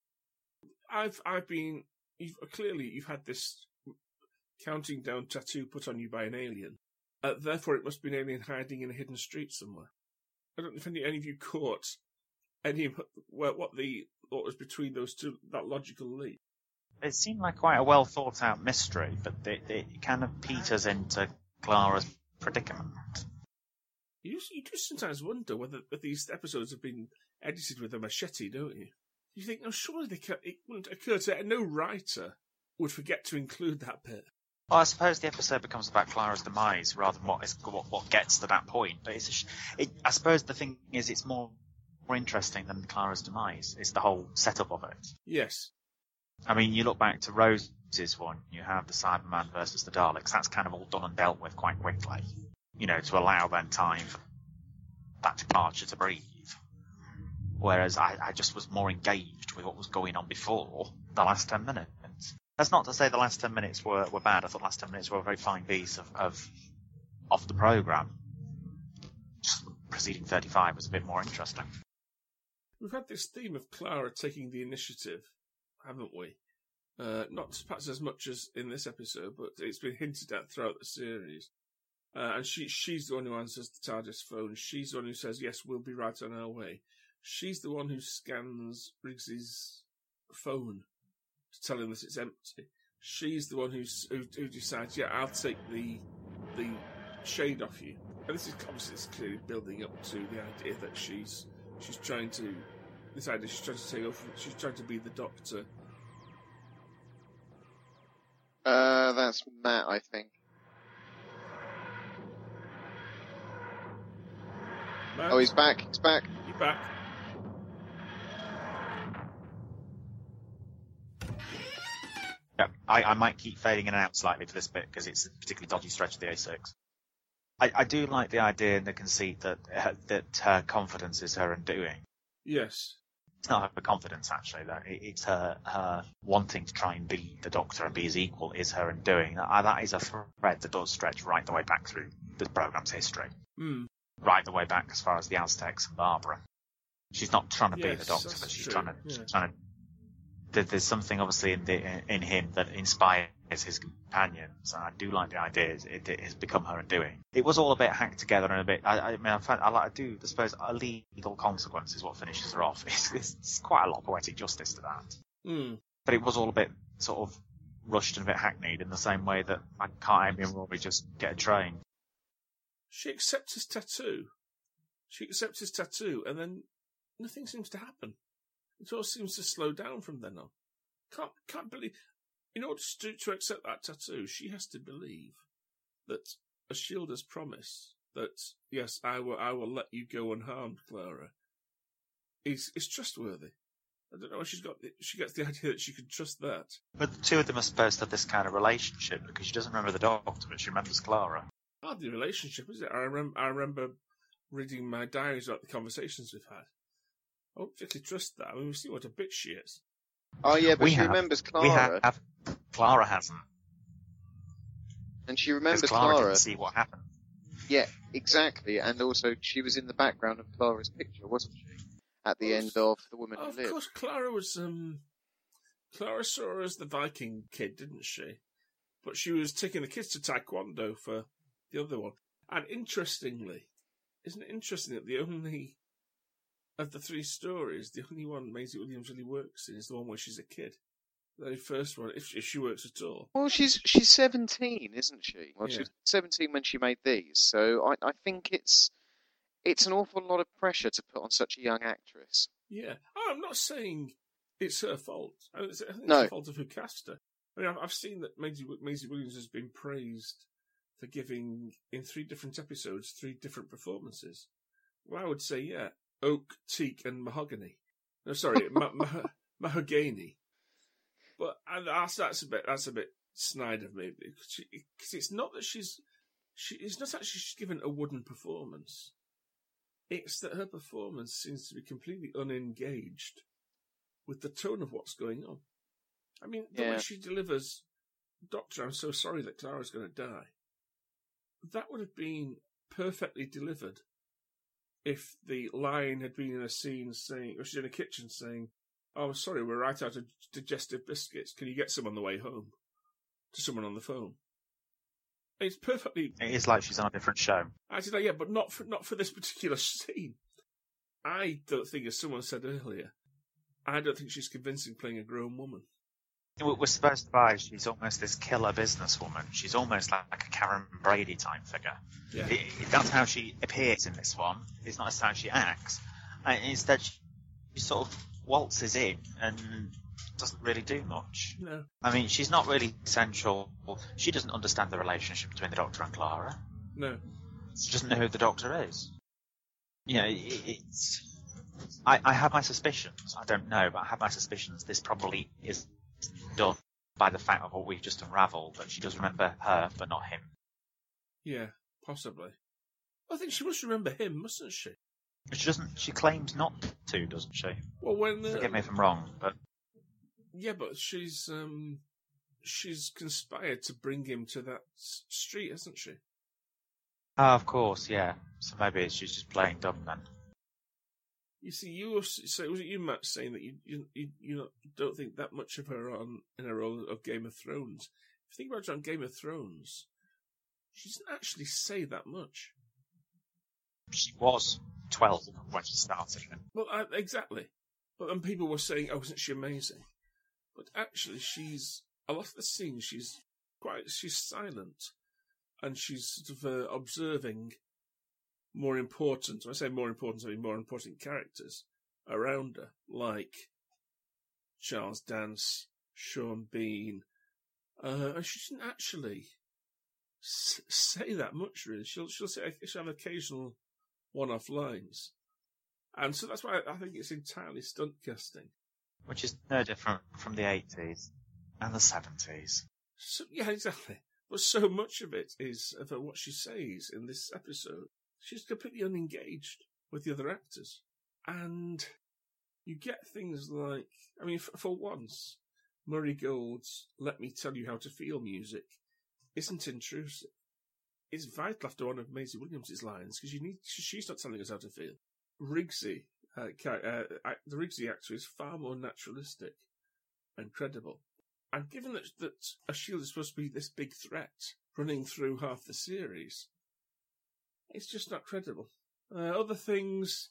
I've I've been, you've, clearly you've had this counting down tattoo put on you by an alien. Uh, therefore it must be an alien hiding in a hidden street somewhere. I don't know if any, any of you caught any of what, what the what was between those two, that logical leap. It seemed like quite a well thought out mystery, but it, it kind of peters into Clara's predicament. You, you do sometimes wonder whether, whether these episodes have been edited with a machete, don't you? You think, oh, surely they can, it wouldn't occur to no writer would forget to include that bit. Well, I suppose the episode becomes about Clara's demise rather than what is what, what gets to that point. But it's a sh- it, I suppose the thing is, it's more more interesting than Clara's demise. It's the whole setup of it. Yes. I mean, you look back to Rose's one, you have the Cyberman versus the Daleks. That's kind of all done and dealt with quite quickly, you know, to allow then time for that departure to breathe. Whereas I, I just was more engaged with what was going on before the last ten minutes. That's not to say the last ten minutes were, were bad. I thought the last ten minutes were a very fine piece of, of, of the programme. Just preceding thirty-five was a bit more interesting. We've had this theme of Clara taking the initiative, haven't we? Uh, not perhaps as much as in this episode, but it's been hinted at throughout the series. Uh, and she she's the one who answers the TARDIS phone. She's the one who says, yes, we'll be right on our way. She's the one who scans Riggs's phone to tell him that it's empty. she's the one who's, who, who decides, yeah, I'll take the the shade off you. And this is obviously it's clearly building up to the idea that she's she's trying to this idea she's trying to take over. She's trying to be the Doctor. Uh, that's Matt, I think. Matt, Oh, he's back. He's back. you back? Yeah, I, I might keep fading in and out slightly for this bit because it's a particularly dodgy stretch of the A six. I, I do like the idea and the conceit that uh, that her confidence is her undoing. Yes. It's not her confidence, actually, though. It, it's her, her wanting to try and be the Doctor and be his equal is her undoing. That, that is a thread that does stretch right the way back through the programme's history. Mm. Right the way back as far as the Aztecs and Barbara. She's not trying to be Yes, the Doctor, that's but she's true, trying to, yeah. she's trying to. There, there's something obviously in the in him that inspires his companions, and I do like the idea. It, it has become her undoing. It was all a bit hacked together and a bit. I, I mean, I, find, I, like, I do. I suppose a legal consequence is what finishes her off. It's, it's, it's quite a lot of poetic justice to that. Mm. But it was all a bit sort of rushed and a bit hackneyed in the same way that I can't Amy and Rory just get a train. She accepts his tattoo. She accepts his tattoo, and then nothing seems to happen. It all seems to slow down from then on. Can't can't believe. In order to to accept that tattoo, she has to believe that Ashilda's promise that yes, I will I will let you go unharmed, Clara, is is trustworthy. I don't know why she's got. She gets the idea that she can trust that. But the two of them are supposed to have this kind of relationship because she doesn't remember the Doctor, but she remembers Clara. Hardly a relationship, is it? I remember. I remember reading my diaries about the conversations we've had. I don't particularly trust that. I mean, we see what a bitch she is. Oh, yeah, but We she have. remembers Clara. We have. Clara hasn't. And she Because remembers Clara, Clara. didn't see what happened. Yeah, exactly. And also, she was in the background of Clara's picture, wasn't she? At the Of end course. of The Woman Oh, Who of Lived. course, Clara was. Um, Clara saw her as the Viking kid, didn't she? But she was taking the kids to Taekwondo for the other one. And interestingly, isn't it interesting that the only of the three stories, the only one Maisie Williams really works in is the one where she's a kid. The very first one, if, if she works at all. Well, she's she's seventeen, isn't she? Well, she Yeah. was seventeen when she made these, so I, I think it's it's an awful lot of pressure to put on such a young actress. Yeah. Oh, I'm not saying it's her fault. I think it's No. the fault of who cast her. I mean, I've, I've seen that Maisie, Maisie Williams has been praised for giving, in three different episodes, three different performances. Well, I would say, yeah, oak, teak, and mahogany. No, sorry, ma- ma- mahogany. But and that's, that's a bit that's a bit snide of me because it's not that she's she it's not actually she's given a wooden performance. It's that her performance seems to be completely unengaged with the tone of what's going on. I mean, the Yeah. way she delivers, Doctor, I'm so sorry that Clara's going to die. That would have been perfectly delivered if the line had been in a scene saying, or she's in a kitchen saying, "Oh, I'm sorry, we're right out of digestive biscuits. Can you get some on the way home?" To someone on the phone. It's perfectly. It is like she's on a different show. I said, yeah, but not for not for this particular scene. I don't think, as someone said earlier, I don't think she's convincing playing a grown woman. We're supposed to buy she's almost this killer businesswoman. She's almost like a Karen Brady type figure. Yeah. It, it, that's how she appears in this one. It's not how she acts. And instead, she, she sort of waltzes in and doesn't really do much. No. I mean, she's not really central. She doesn't understand the relationship between the Doctor and Clara. No. She doesn't know who the Doctor is. You know, it, it's... I, I have my suspicions. I don't know, but I have my suspicions this probably is done by the fact of what we've just unravelled, that she does remember her, but not him. Yeah, possibly. I think she must remember him, mustn't she? She doesn't. She claims not to, doesn't she? Well, when uh, Forgive me if I'm wrong, but yeah, but she's um, she's conspired to bring him to that s- street, hasn't she? ah, of course, yeah. So maybe she's just playing dumb then. You see, you were, so was it you, Matt, saying that you you you, you not, don't think that much of her on in her role of Game of Thrones. If you think about her on Game of Thrones, she doesn't actually say that much. She was twelve when she started. Well, I, exactly. But then people were saying, "Oh, isn't she amazing?" But actually, she's a lot of the scenes she's quite she's silent, and she's sort of uh, observing more important. When I say more important, I mean more important characters around her, like Charles Dance, Sean Bean, uh, and she doesn't actually s- say that much. Really, she'll she'll say she'll have occasional one-off lines, and so that's why I think it's entirely stunt casting, which is no different from the eighties and the seventies. So, yeah, exactly. But so much of it is about what she says in this episode. She's completely unengaged with the other actors, and you get things like, I mean, for, for once, Murray Gold's "Let Me Tell You How to Feel" music isn't intrusive. It's vital after one of Maisie Williams' lines, because you need she's not telling us how to feel. Rigsy, uh, uh, the Rigsy actor, is far more naturalistic and credible. And given that, that A S H I E L D is supposed to be this big threat running through half the series, it's just not credible. Uh, other things,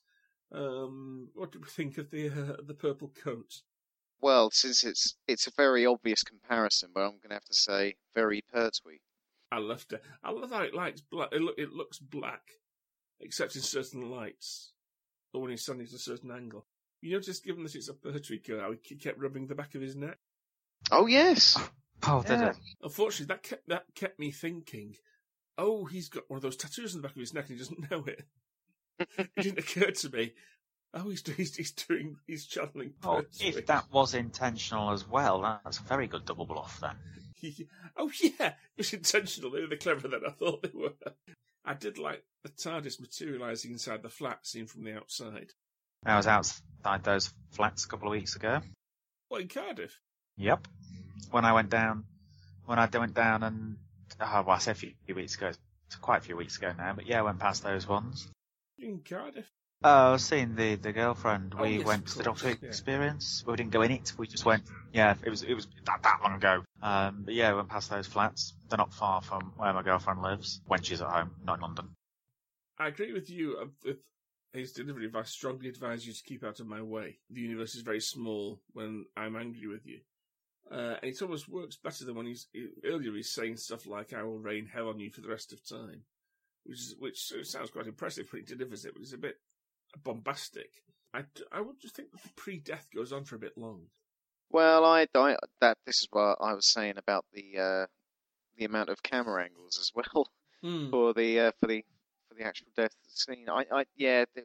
um, what do we think of the uh, the purple coat? Well, since it's it's a very obvious comparison, but I'm going to have to say very Pertwee. I loved it. I love how it likes black. It, look, it looks black, except in certain lights, or when he's standing at a certain angle. You notice, given that it's a Pertwee coat, how he kept rubbing the back of his neck. Oh yes. Oh, did Yeah. it? Unfortunately, that kept that kept me thinking. Oh, he's got one of those tattoos on the back of his neck, and he doesn't know it. It didn't occur to me. Oh, he's he's, he's doing he's channeling Oh, Pertwee. if that was intentional as well, that's a very good double bluff then. Oh yeah, it was intentional. They were cleverer than I thought they were. I did like the TARDIS materialising inside the flat seen from the outside. I was outside those flats a couple of weeks ago. What, in Cardiff? Yep. When I went down, when I went down and, oh, well, I say a few weeks ago, it's quite a few weeks ago now, but yeah, I went past those ones. In Cardiff? Oh, I was seeing the, the girlfriend. Oh, we yes, went of to the course, Doctor yeah. Experience. We didn't go in it. We just went. Yeah, it was it was that, that long ago. Um, but yeah, we went past those flats. They're not far from where my girlfriend lives when she's at home, not in London. I agree with you. uh, With his delivery, I strongly advise you to keep out of my way. The universe is very small when I'm angry with you. Uh, and it almost works better than when he's earlier he's saying stuff like "I will rain hell on you for the rest of time," which is, which sounds quite impressive when he delivers it, but it's a bit bombastic. I, I would just think that the pre-death goes on for a bit long. Well, I, I that this is what I was saying about the uh, the amount of camera angles as well Hmm. for the uh, for the for the actual death scene. I, I yeah, they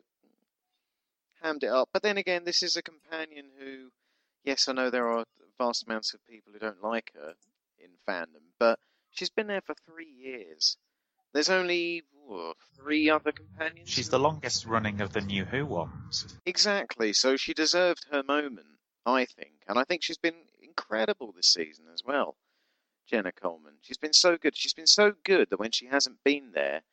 hammed it up. But then again, this is a companion who, yes, I know there are vast amounts of people who don't like her in fandom, but she's been there for three years. There's only oh, three other companions. She's the longest running of the New Who ones. Exactly, so she deserved her moment, I think. And I think she's been incredible this season as well, Jenna Coleman. She's been so good. She's been so good that when she hasn't been there,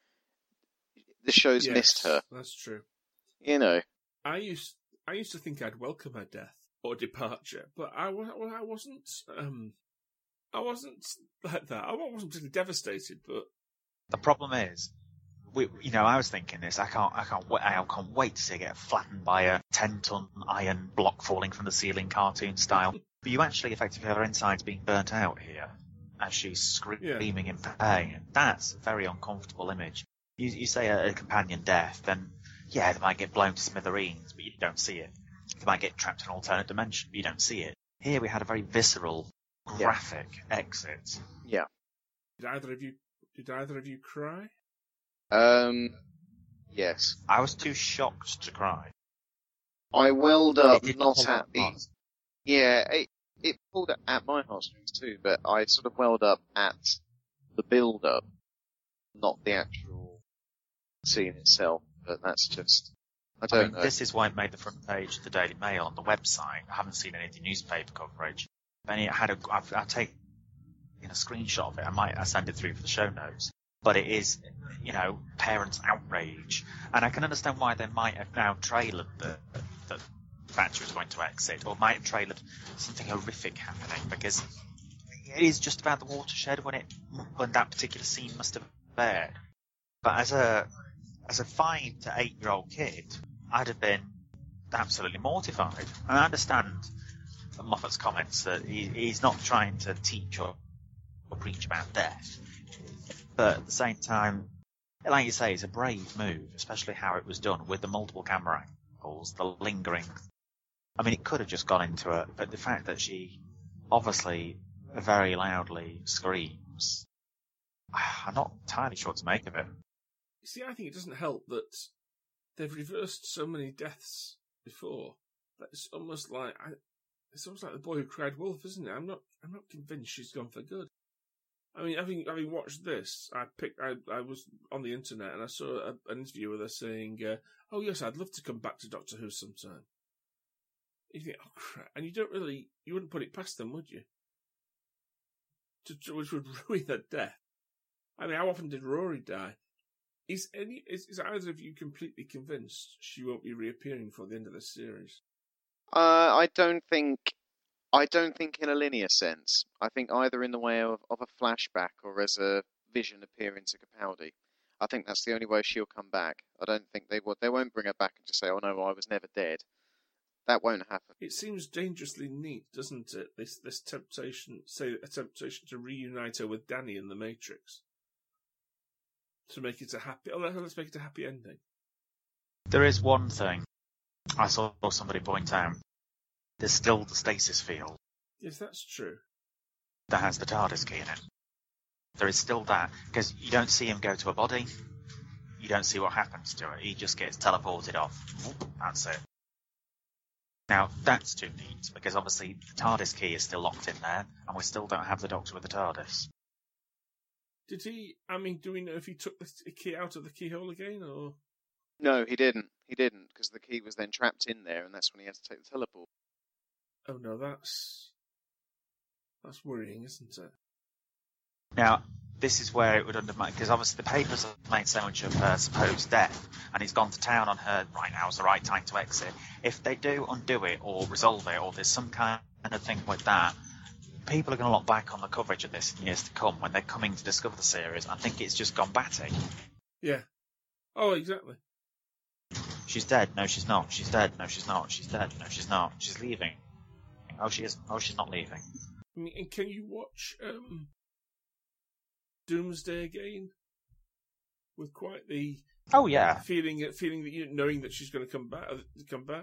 the show's Yes, missed her. That's true. You know. I used I used to think I'd welcome her death or departure, but I, wa- well, I wasn't. Um, I wasn't like that. I wasn't particularly devastated, but The problem is, we, you know, I was thinking this. I can't, I can't, wait, I can't wait to see her get flattened by a ten-ton iron block falling from the ceiling, cartoon style. But you actually effectively have her insides being burnt out here as she's screaming in pain. That's a very uncomfortable image. You, you say a, a companion death, then yeah, they might get blown to smithereens, but you don't see it. They might get trapped in an alternate dimension, but you don't see it. Here we had a very visceral, graphic yeah. exit. Yeah. Did either of you? Did either of you cry? Um. Yes. I was too shocked to cry. I welled up, It not pull at up the. heart. Yeah, it it pulled at my heartstrings too, but I sort of welled up at the build-up, not the actual scene itself. But that's just. I I don't mean, know. this is why it made the front page of the Daily Mail on the website. I haven't seen any of the newspaper coverage. And it had a, I've, I'll take in a screenshot of it. I might I send it through for the show notes. But it is, you know, parents' outrage. And I can understand why they might have now trailered that the Thatcher was going to exit, or might have trailered something horrific happening, because it is just about the watershed when it when that particular scene must have aired. But as a as a five to eight year old kid, I'd have been absolutely mortified. And I understand Moffat's comments that he, he's not trying to teach or, or preach about death, but at the same time, like you say, it's a brave move, especially how it was done with the multiple camera angles, the lingering. I mean, it could have just gone into it, but the fact that she obviously very loudly screams, I'm not entirely sure what to make of it. See, I think it doesn't help that they've reversed so many deaths before. That it's almost like I, it's almost like the boy who cried wolf, isn't it? I'm not, I'm not convinced she's gone for good. I mean, having having watched this, I picked, I, I was on the internet and I saw a, an interview with her saying, uh, "Oh yes, I'd love to come back to Doctor Who sometime." You think, oh crap, and you don't really, you wouldn't put it past them, would you? To, to, which would ruin their death. I mean, how often did Rory die? Is any is, is either of you completely convinced she won't be reappearing for the end of the series? Uh, I don't think. I don't think in a linear sense. I think either in the way of, of a flashback or as a vision appearing to Capaldi. I think that's the only way she'll come back. I don't think they will. They won't bring her back and just say, "Oh no, I was never dead." That won't happen. It seems dangerously neat, doesn't it? This this temptation, say a temptation to reunite her with Danny in the Matrix, to make it a happy. Oh, let's make it a happy ending. There is one thing I saw somebody point out. There's still the stasis field. Yes, that's true. That has the TARDIS key in it. There is still that, because you don't see him go to a body. You don't see what happens to it. He just gets teleported off. That's it. Now, that's too neat, because obviously the TARDIS key is still locked in there, and we still don't have the Doctor with the TARDIS. Did he, I mean, do we know if he took the key out of the keyhole again, or...? No, he didn't. He didn't, because the key was then trapped in there, and that's when he had to take the teleport. Oh no, that's that's worrying, isn't it? Now, this is where it would undermine, because obviously the papers have made so much of her supposed death, and it's gone to town on her, right now is the right time to exit. If they do undo it, or resolve it, or there's some kind of thing with that, people are going to look back on the coverage of this in years to come, when they're coming to discover the series, and think it's just gone batty. Yeah. Oh, exactly. She's dead. No, she's not. She's dead. No, she's not. She's dead. No, she's not. She's leaving. Oh, she is. Oh, she's not leaving. I mean, and can you watch um, Doomsday again with quite the oh yeah feeling feeling that you knowing that she's going to come back come back?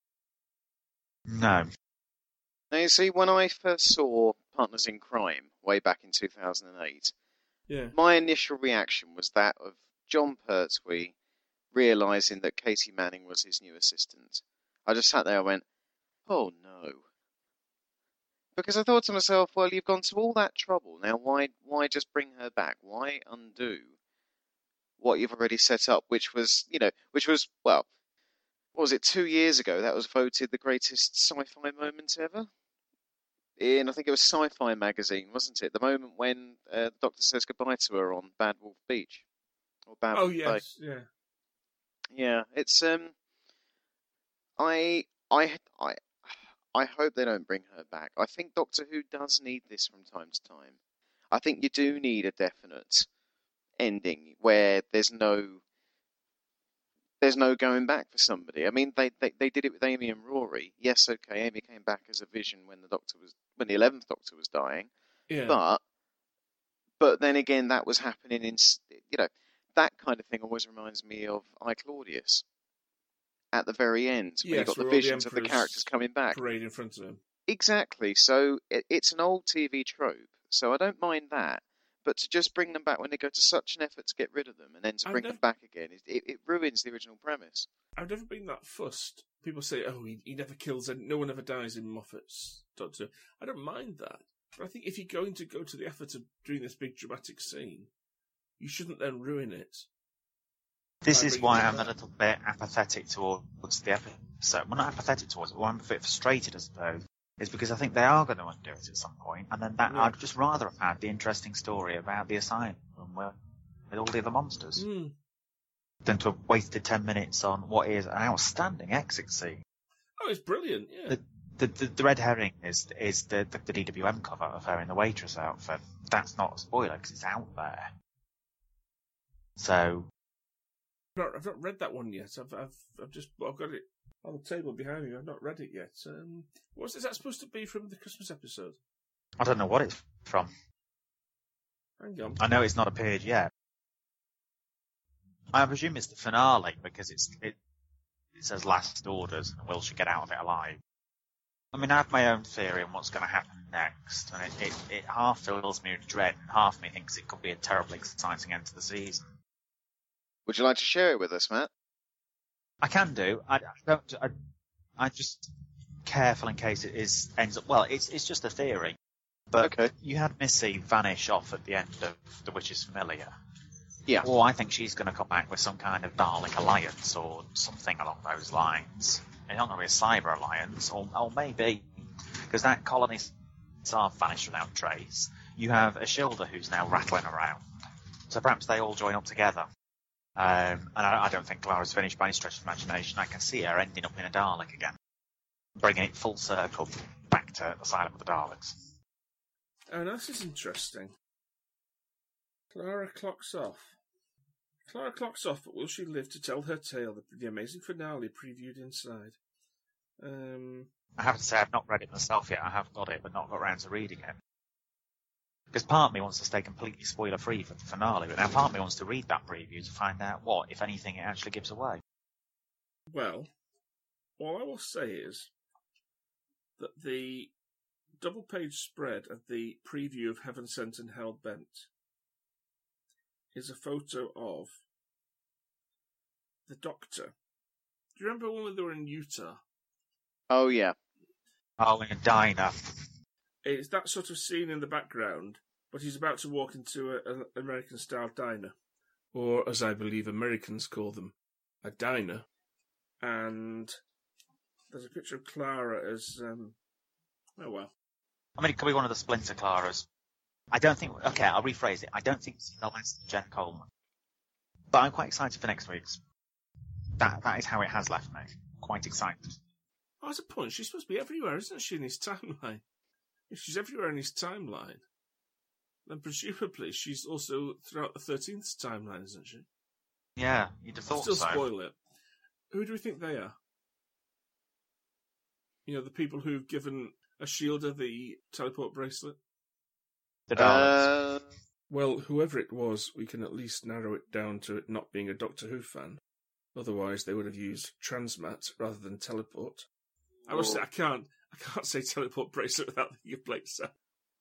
No. Now you see, when I first saw Partners in Crime way back in two thousand eight, yeah, my initial reaction was that of John Pertwee realising that Katie Manning was his new assistant. I just sat there and went, "Oh no." Because I thought to myself, well, you've gone to all that trouble. Now, why why just bring her back? Why undo what you've already set up, which was, you know, which was, well, what was it, two years ago? That was voted the greatest sci-fi moment ever? In, I think it was Sci-Fi magazine, wasn't it? The moment when uh, the Doctor says goodbye to her on Bad Wolf Beach. Or Bad oh, Wolf yes, Bay. yeah. Yeah, it's, um, I, I, I, I hope they don't bring her back. I think Doctor Who does need this from time to time. I think you do need a definite ending where there's no there's no going back for somebody. I mean, they, they, they did it with Amy and Rory. Yes, okay, Amy came back as a vision when the Doctor was when the eleventh Doctor was dying. Yeah. But but then again, that was happening in, you know, that kind of thing always reminds me of I, Claudius. At the very end, when yes, you got the the visions of the characters coming back. Parade in front of him. Exactly. So it, it's an old T V trope. So I don't mind that. But to just bring them back when they go to such an effort to get rid of them and then to I've bring never, them back again, it, it ruins the original premise. I've never been that fussed. People say, oh, he, he never kills, and no one ever dies in Moffat's Doctor. I don't mind that. But I think if you're going to go to the effort of doing this big dramatic scene, you shouldn't then ruin it. This is why I'm a little bit apathetic towards the episode. Well, not apathetic towards it, well, I'm a bit frustrated, I suppose, is because I think they are going to undo it at some point, and then that, yeah. I'd just rather have had the interesting story about the asylum where, with all the other monsters mm. than to have wasted ten minutes on what is an outstanding exit scene. Oh, it's brilliant, yeah. The, the, the, the red herring is is the, the, the D W M cover of her in the waitress outfit. That's not a spoiler, because it's out there. So... I've not, I've not read that one yet. I've, I've, I've just, I've got it on the table behind me. I've not read it yet. Um, what's is that supposed to be from the Christmas episode? I don't know what it's from. Hang on. I know it's not appeared yet. I presume it's the finale because it's it, it says last orders and will she get out of it alive. I mean, I have my own theory on what's going to happen next, and it, it, it half fills me with dread, and half of me thinks it could be a terribly exciting end to the season. Would you like to share it with us, Matt? I can do. I, I don't. I, I'm just careful in case it is ends up. Well, it's it's just a theory, but Okay. you had Missy vanish off at the end of The Witch's Familiar. Yeah. Well, I think she's going to come back with some kind of Dalek alliance or something along those lines. It's not going to be a cyber alliance, or, or maybe, because that colony are vanished without trace. You have Ashilda who's now rattling around. So perhaps they all join up together. Um, and I, I don't think Clara's finished by any stretch of imagination. I can see her ending up in a Dalek again, bringing it full circle back to the Asylum of the Daleks. Oh, now this is interesting. Clara clocks off. Clara clocks off, but will she live to tell her tale? The, the amazing finale previewed inside. Um, I have to say I've not read it myself yet. I have got it, but not got around to reading it. Because part of me wants to stay completely spoiler-free for the finale, but now part of me wants to read that preview to find out what, if anything, it actually gives away. well, all I will say is that the double-page spread of the preview of Heaven Sent and Hell Bent is a photo of the Doctor. Do you remember when they were in Utah? Oh, yeah. Oh, in a diner. It's that sort of scene in the background, but he's about to walk into a, an American-style diner. Or, as I believe Americans call them, a diner. And there's a picture of Clara as, um, oh well. I mean, it could be one of the Splinter Claras. I don't think... Okay, I'll rephrase it. I don't think it's the last Jen Coleman. But I'm quite excited for next week's. That That is how it has left me. Quite excited. Oh, that's a point. She's supposed to be everywhere, isn't she, in his timeline? If she's everywhere in his timeline, then presumably she's also throughout the thirteenth timeline, isn't she? Yeah, you'd have thought Still so. spoil it. Who do we think they are? You know, the people who've given Ashilda the teleport bracelet? The Daleks. Uh, Well, whoever it was, we can at least narrow it down to it not being a Doctor Who fan. Otherwise, they would have used Transmat rather than teleport. I must say, I can't, I can't say teleport bracelet without thinking of Blake Sam.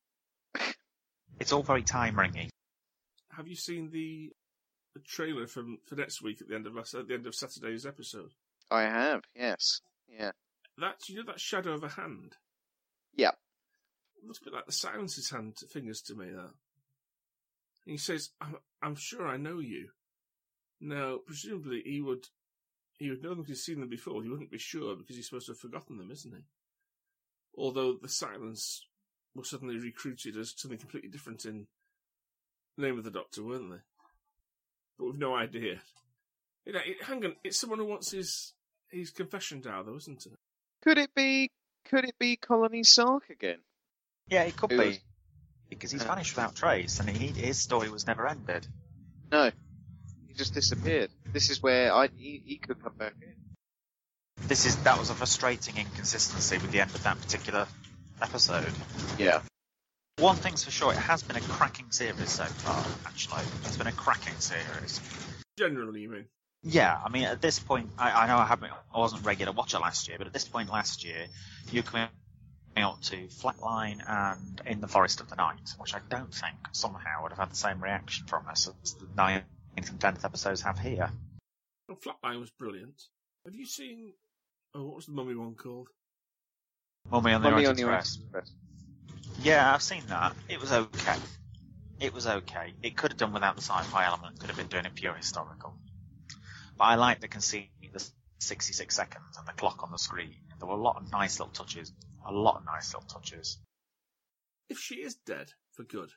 It's all very time-ringy. Have you seen the, the trailer from for next week at the end of last, at the end of Saturday's episode? I have, yes. Yeah. That you know that shadow of a hand. Yeah. It looks a bit like the Silence's hand fingers to me. That. And he says, I'm, "I'm sure I know you." Now, presumably, he would he would know them because he's seen them before. He wouldn't be sure because he's supposed to have forgotten them, isn't he? Although the Silence were suddenly recruited as something completely different in Name of the Doctor, weren't they? But we've no idea. You know, it, hang on, it's someone who wants his his confession dial, though, isn't it? Could it be? Could it be Colony Sark again? Yeah, it could It be. was- Because he's Uh, vanished without trace, and he, his story was never ended. No, he just disappeared. This is where I he, he could come back in. This is That was a frustrating inconsistency with the end of that particular episode. Yeah. One thing's for sure, it has been a cracking series so far, actually. It's been a cracking series. Generally, you mean? Yeah, I mean, at this point, I, I know I haven't, I wasn't a regular watcher last year, but at this point last year, you coming up to Flatline and In the Forest of the Night, which I don't think somehow would have had the same reaction from us as the ninth and tenth episodes have here. Well, Flatline was brilliant. Have you seen... Oh, what was the Mummy one called? Mummy on the Mummy Orient on the Express. Express. Yeah, I've seen that. It was okay. It was okay. It could have done without the sci-fi element, could have been doing it pure historical. But I like the conceit, the sixty-six seconds and the clock on the screen. There were a lot of nice little touches. A lot of nice little touches. If she is dead, for good,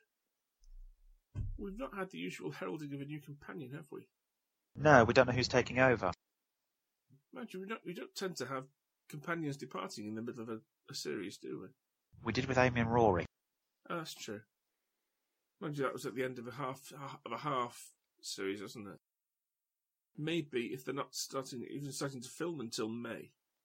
we've not had the usual heralding of a new companion, have we? No, we don't know who's taking over. Mind you, we don't, we don't tend to have companions departing in the middle of a, a series, do we? We did with Amy and Rory. Oh, that's true. Mind you, that was at the end of a half of a half series, wasn't it? Maybe if they're not starting, even starting to film until May,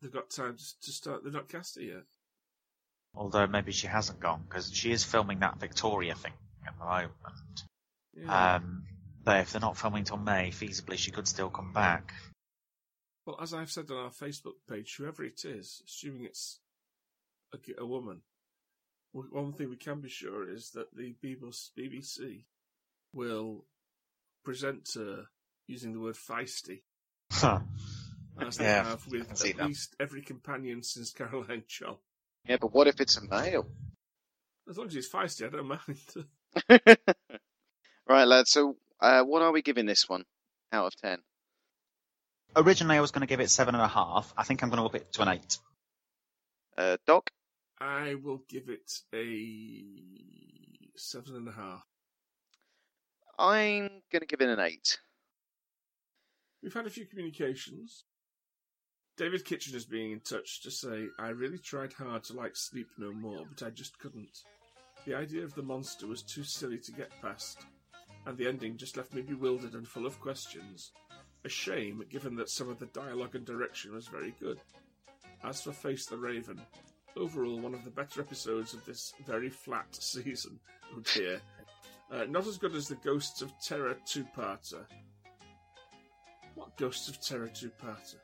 they've got time to, to start. They've not cast it yet. Although maybe she hasn't gone, because she is filming that Victoria thing at the moment. Yeah. Um, but if they're not filming till May, feasibly she could still come back. Well, as I've said on our Facebook page, whoever it is, assuming it's a, a woman, one thing we can be sure is that the B B C will present her using the word feisty, as they Yeah, have I with can see at that. least every companion since Caroline Chol. Yeah, but what if it's a male? As long as he's feisty, I don't mind. Right, lads, so uh, what are we giving this one out of ten? Originally I was going to give it seven and a half. I think I'm going to up it to an eight. Uh, Doc? I will give it a seven and a half. I'm going to give it an eight. We've had a few communications. David Kitchener's being in touch to say, I really tried hard to like Sleep No More, but I just couldn't. The idea of the monster was too silly to get past, and the ending just left me bewildered and full of questions. A shame, given that some of the dialogue and direction was very good. As for Face the Raven, overall one of the better episodes of this very flat season. Oh dear. Uh, not as good as the Ghosts of Terror two-parter. What Ghosts of Terror two-parter?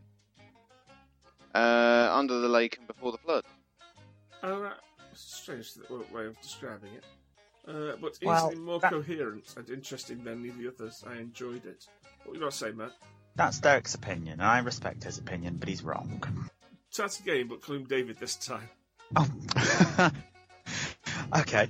Uh, Under the Lake and Before the Flood. Oh, right. Strange way of describing it. Uh, but easily Well, more that- coherent and interesting than any of the others. I enjoyed it. What were you about to say, Matt? That's Derek's opinion, and I respect his opinion, but he's wrong. Start again, but call him David this time. Oh. Okay.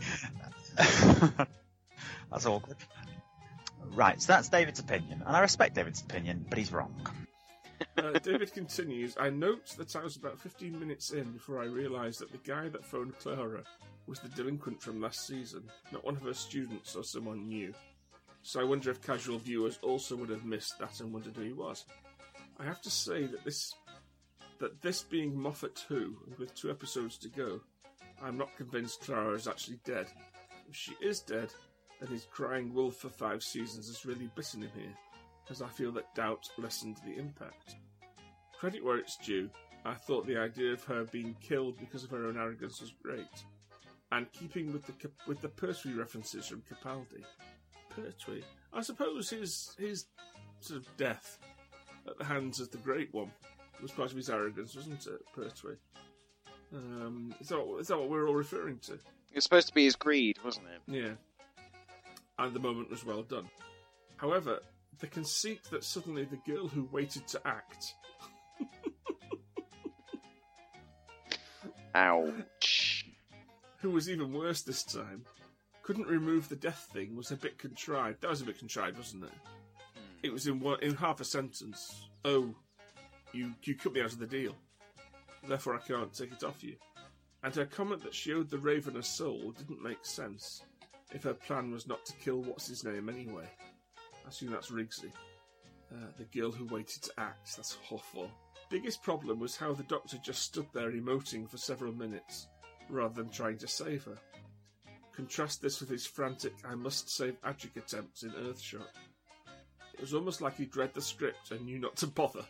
That's awkward. Right, so that's David's opinion, and I respect David's opinion, but he's wrong. Uh, David continues, I note that I was about fifteen minutes in before I realised that the guy that phoned Clara was the delinquent from last season, not one of her students or someone new. So I wonder if casual viewers also would have missed that and wondered who he was. I have to say that this that this being Moffat Who, and with two episodes to go, I'm not convinced Clara is actually dead. If she is dead, then his crying wolf for five seasons has really bitten him here, as I feel that doubt lessened the impact. Credit where it's due, I thought the idea of her being killed because of her own arrogance was great. And keeping with the with the Pertwee references from Capaldi. Pertwee? I suppose his his sort of death at the hands of the Great One was part of his arrogance, wasn't it, Pertwee? Um, is, that what, is that what we're all referring to? It was supposed to be his greed, wasn't it? Yeah. And the moment was well done. However, the conceit that suddenly the girl who waited to act... Ouch. who was even worse this time, couldn't remove the death thing was a bit contrived. That was a bit contrived, wasn't it? It was in one, in half a sentence. Oh, you you cut me out of the deal. Therefore I can't take it off you. And her comment that she owed the Raven a soul didn't make sense, if her plan was not to kill what's-his-name anyway. I assume that's Rigsy. Uh, the girl who waited to act, that's awful. Biggest problem was how the Doctor just stood there emoting for several minutes, rather than trying to save her. Contrast this with his frantic I must save Adric attempts in Earthshot. It was almost like he'd read the script and knew not to bother.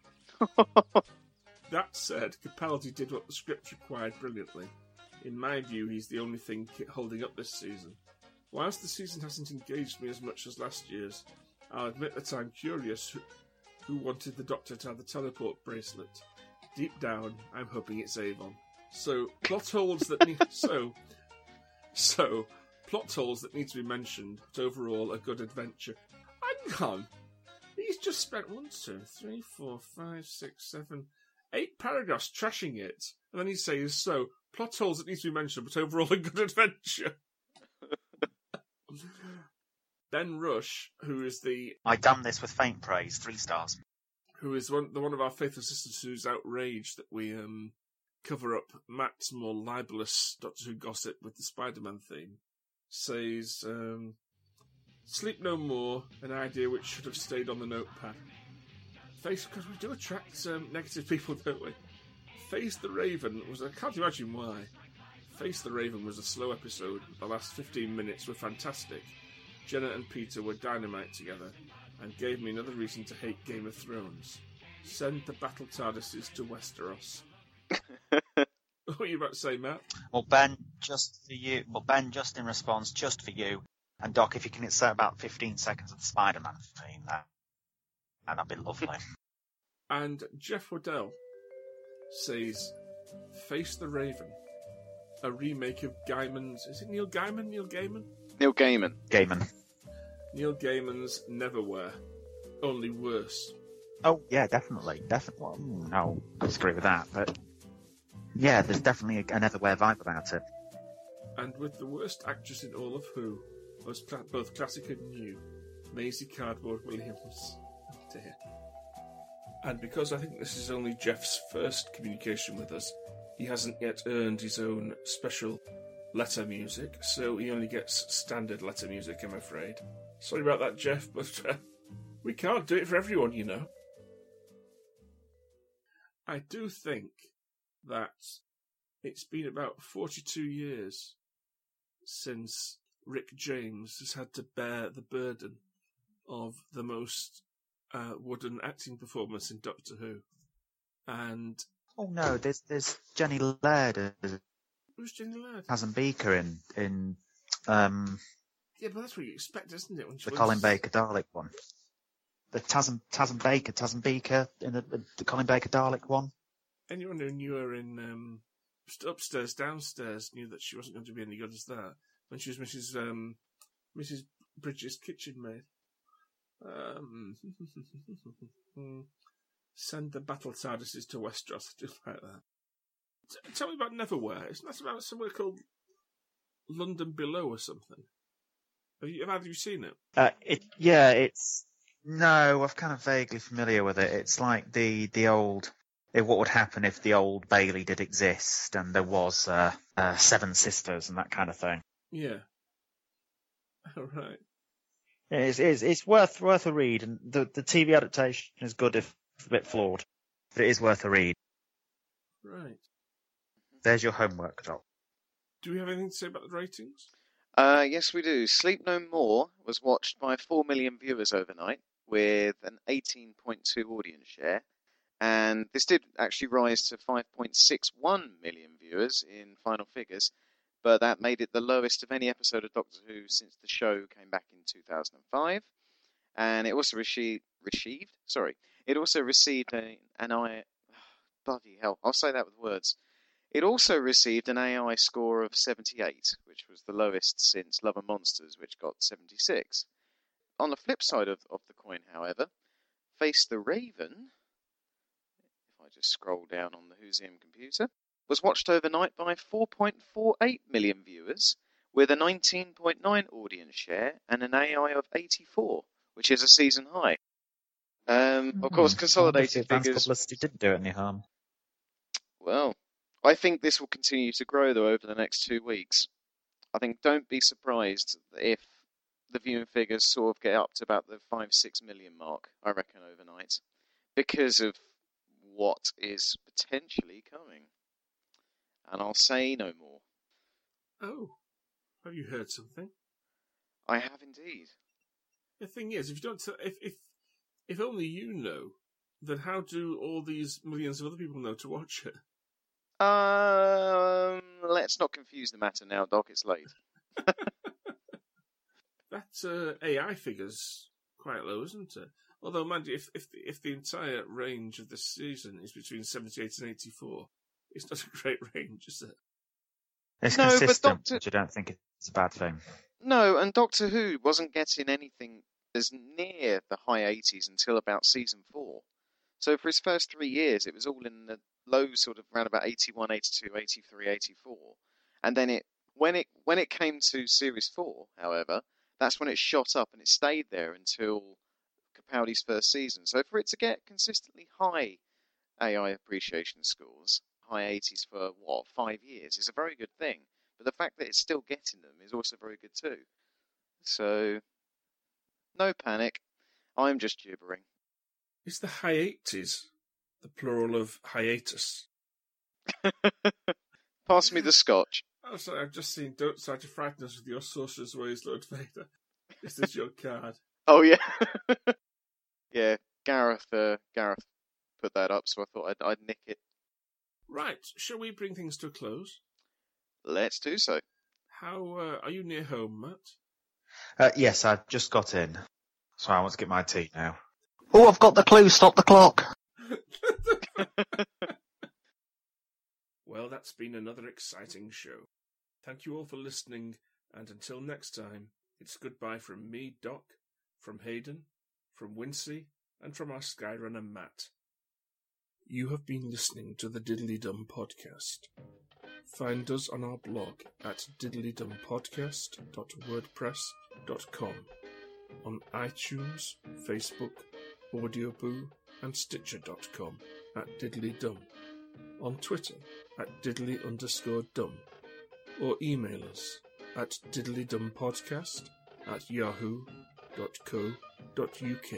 That said, Capaldi did what the script required brilliantly. In my view, he's the only thing holding up this season. Whilst the season hasn't engaged me as much as last year's, I'll admit that I'm curious who, who wanted the Doctor to have the teleport bracelet. Deep down, I'm hoping it's Avon. So, plot holes that need... so... So, plot holes that need to be mentioned, but overall a good adventure. Hang on! He's just spent one, two, three, four, five, six, seven, eight paragraphs trashing it, and then he says, so, plot holes that need to be mentioned, but overall a good adventure. Ben Rush, who is the I damn this with faint praise, three stars. who is one the one of our faithful sisters who's outraged that we um cover up Matt's more libelous Doctor Who gossip with the Spider-Man theme, says, um, Sleep No More, an idea which should have stayed on the notepad. Face, because we do attract um, negative people, don't we? Face the Raven was, I can't imagine why. Face the Raven was a slow episode. The last fifteen minutes were fantastic. Jenna and Peter were dynamite together, and gave me another reason to hate Game of Thrones. Send the battle TARDISes to Westeros. What were you about to say, Matt? Well, Ben, just for you. Well, Ben, just in response, just for you. And Doc, if you can insert about fifteen seconds of the Spider-Man theme, that that'd be lovely. And Jeff Waddell says, Face the Raven, a remake of Gaiman's... Is it Neil Gaiman? Neil Gaiman? Neil Gaiman. Gaiman. Neil Gaiman's Neverwhere, only worse. Oh, yeah, definitely. Definitely. Well, no, I disagree with that, but yeah, there's definitely a, an Everywhere vibe about it. And with the worst actress in all of Who, both, both classic and new, Maisie Cardboard Williams. Oh dear. And because I think this is only Jeff's first communication with us, he hasn't yet earned his own special letter music, so he only gets standard letter music, I'm afraid. Sorry about that, Jeff, but uh, we can't do it for everyone, you know. I do think that it's been about forty-two years since Rick James has had to bear the burden of the most uh, wooden acting performance in Doctor Who. And oh no, there's there's Jenny Laird as who's Jenny Laird? Tazan Beaker in in um yeah, but that's what you expect, isn't it? When the Colin Baker Dalek one. The Tazan Tazan Baker Tazan Beaker in the, the Colin Baker Dalek one. Anyone who knew her in um, Upstairs, Downstairs knew that she wasn't going to be any good as that when she was Missus Um, Missus Bridges' kitchen maid. Um, send the battle TARDISes to Westeros, just like that. T- tell me about Neverwhere. Isn't that about somewhere called London Below or something? Have you, have you seen it? Uh, it yeah, it's no, I'm kind of vaguely familiar with it. It's like the the old. What would happen if the old Bailey did exist and there was uh, uh, Seven Sisters and that kind of thing? Yeah. All right. It's, it's, it's worth worth a read, and the, the T V adaptation is good if a bit flawed, but it is worth a read. Right. There's your homework, Doc. Do we have anything to say about the ratings? Uh, yes, we do. Sleep No More was watched by four million viewers overnight with an eighteen point two audience share. And this did actually rise to five point six one million viewers in final figures, but that made it the lowest of any episode of Doctor Who since the show came back in two thousand five. And it also received, received sorry, it also received a, an I, oh, bloody hell, I'll say that with words. It also received an A I score of seventy-eight, which was the lowest since Love and Monsters, which got seventy-six. On the flip side of, of the coin, however, Face the Raven, I just scroll down on the Whozium computer, was watched overnight by four point four eight million viewers with a nineteen point nine audience share and an A I of eighty-four, which is a season high. Um, of course, consolidated figures... publicity didn't do it any harm. Well, I think this will continue to grow, though, over the next two weeks. I think don't be surprised if the viewing figures sort of get up to about the five, six million mark, I reckon, overnight, because of what is potentially coming. And I'll say no more. Oh, have you heard something? I have indeed. The thing is, if you don't, if if if only you know, then how do all these millions of other people know to watch it? Um, let's not confuse the matter now, Doc. It's late. That uh, A I figure's quite low, isn't it? Although, mind you, if if the, if the entire range of this season is between seventy-eight and eighty-four, it's not a great range, is it? It's no, consistent, but Doctor... which I don't think it's a bad thing. No, and Doctor Who wasn't getting anything as near the high eighties until about season four. So for its first three years, it was all in the low sort of around about eighty-one, eighty-two, eighty-three, eighty-four. And then it when it when it came to series four, however, that's when it shot up and it stayed there until Capaldi's first season. So for it to get consistently high A I appreciation scores, high eighties for, what, five years, is a very good thing. But the fact that it's still getting them is also very good too. So, no panic. I'm just gibbering. Is the high eighties the plural of hiatus? Pass me the scotch. Oh, sorry, I've just seen Don't Try to Frighten Us with Your Sorcerer's Ways, Lord Vader. This is your card. Oh, yeah. Yeah, Gareth, uh, Gareth put that up, so I thought I'd, I'd nick it. Right, shall we bring things to a close? Let's do so. How uh, are you near home, Matt? Uh, yes, I've just got in. So I want to get my tea now. Oh, I've got the clue. Stop the clock. Well, that's been another exciting show. Thank you all for listening, and until next time, it's goodbye from me, Doc, from Hayden, from Wincy, and from our Skyrunner, Matt. You have been listening to the Diddly Dum Podcast. Find us on our blog at diddly dum podcast dot wordpress dot com, on iTunes, Facebook, Audioboo, and Stitcher dot com at Diddly Dum, on Twitter at diddly underscore dum, or email us at diddlydumpodcast at yahoo dot co dot uk.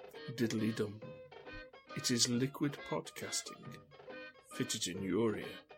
Diddly Dum. It is liquid podcasting. Fit it in your ear.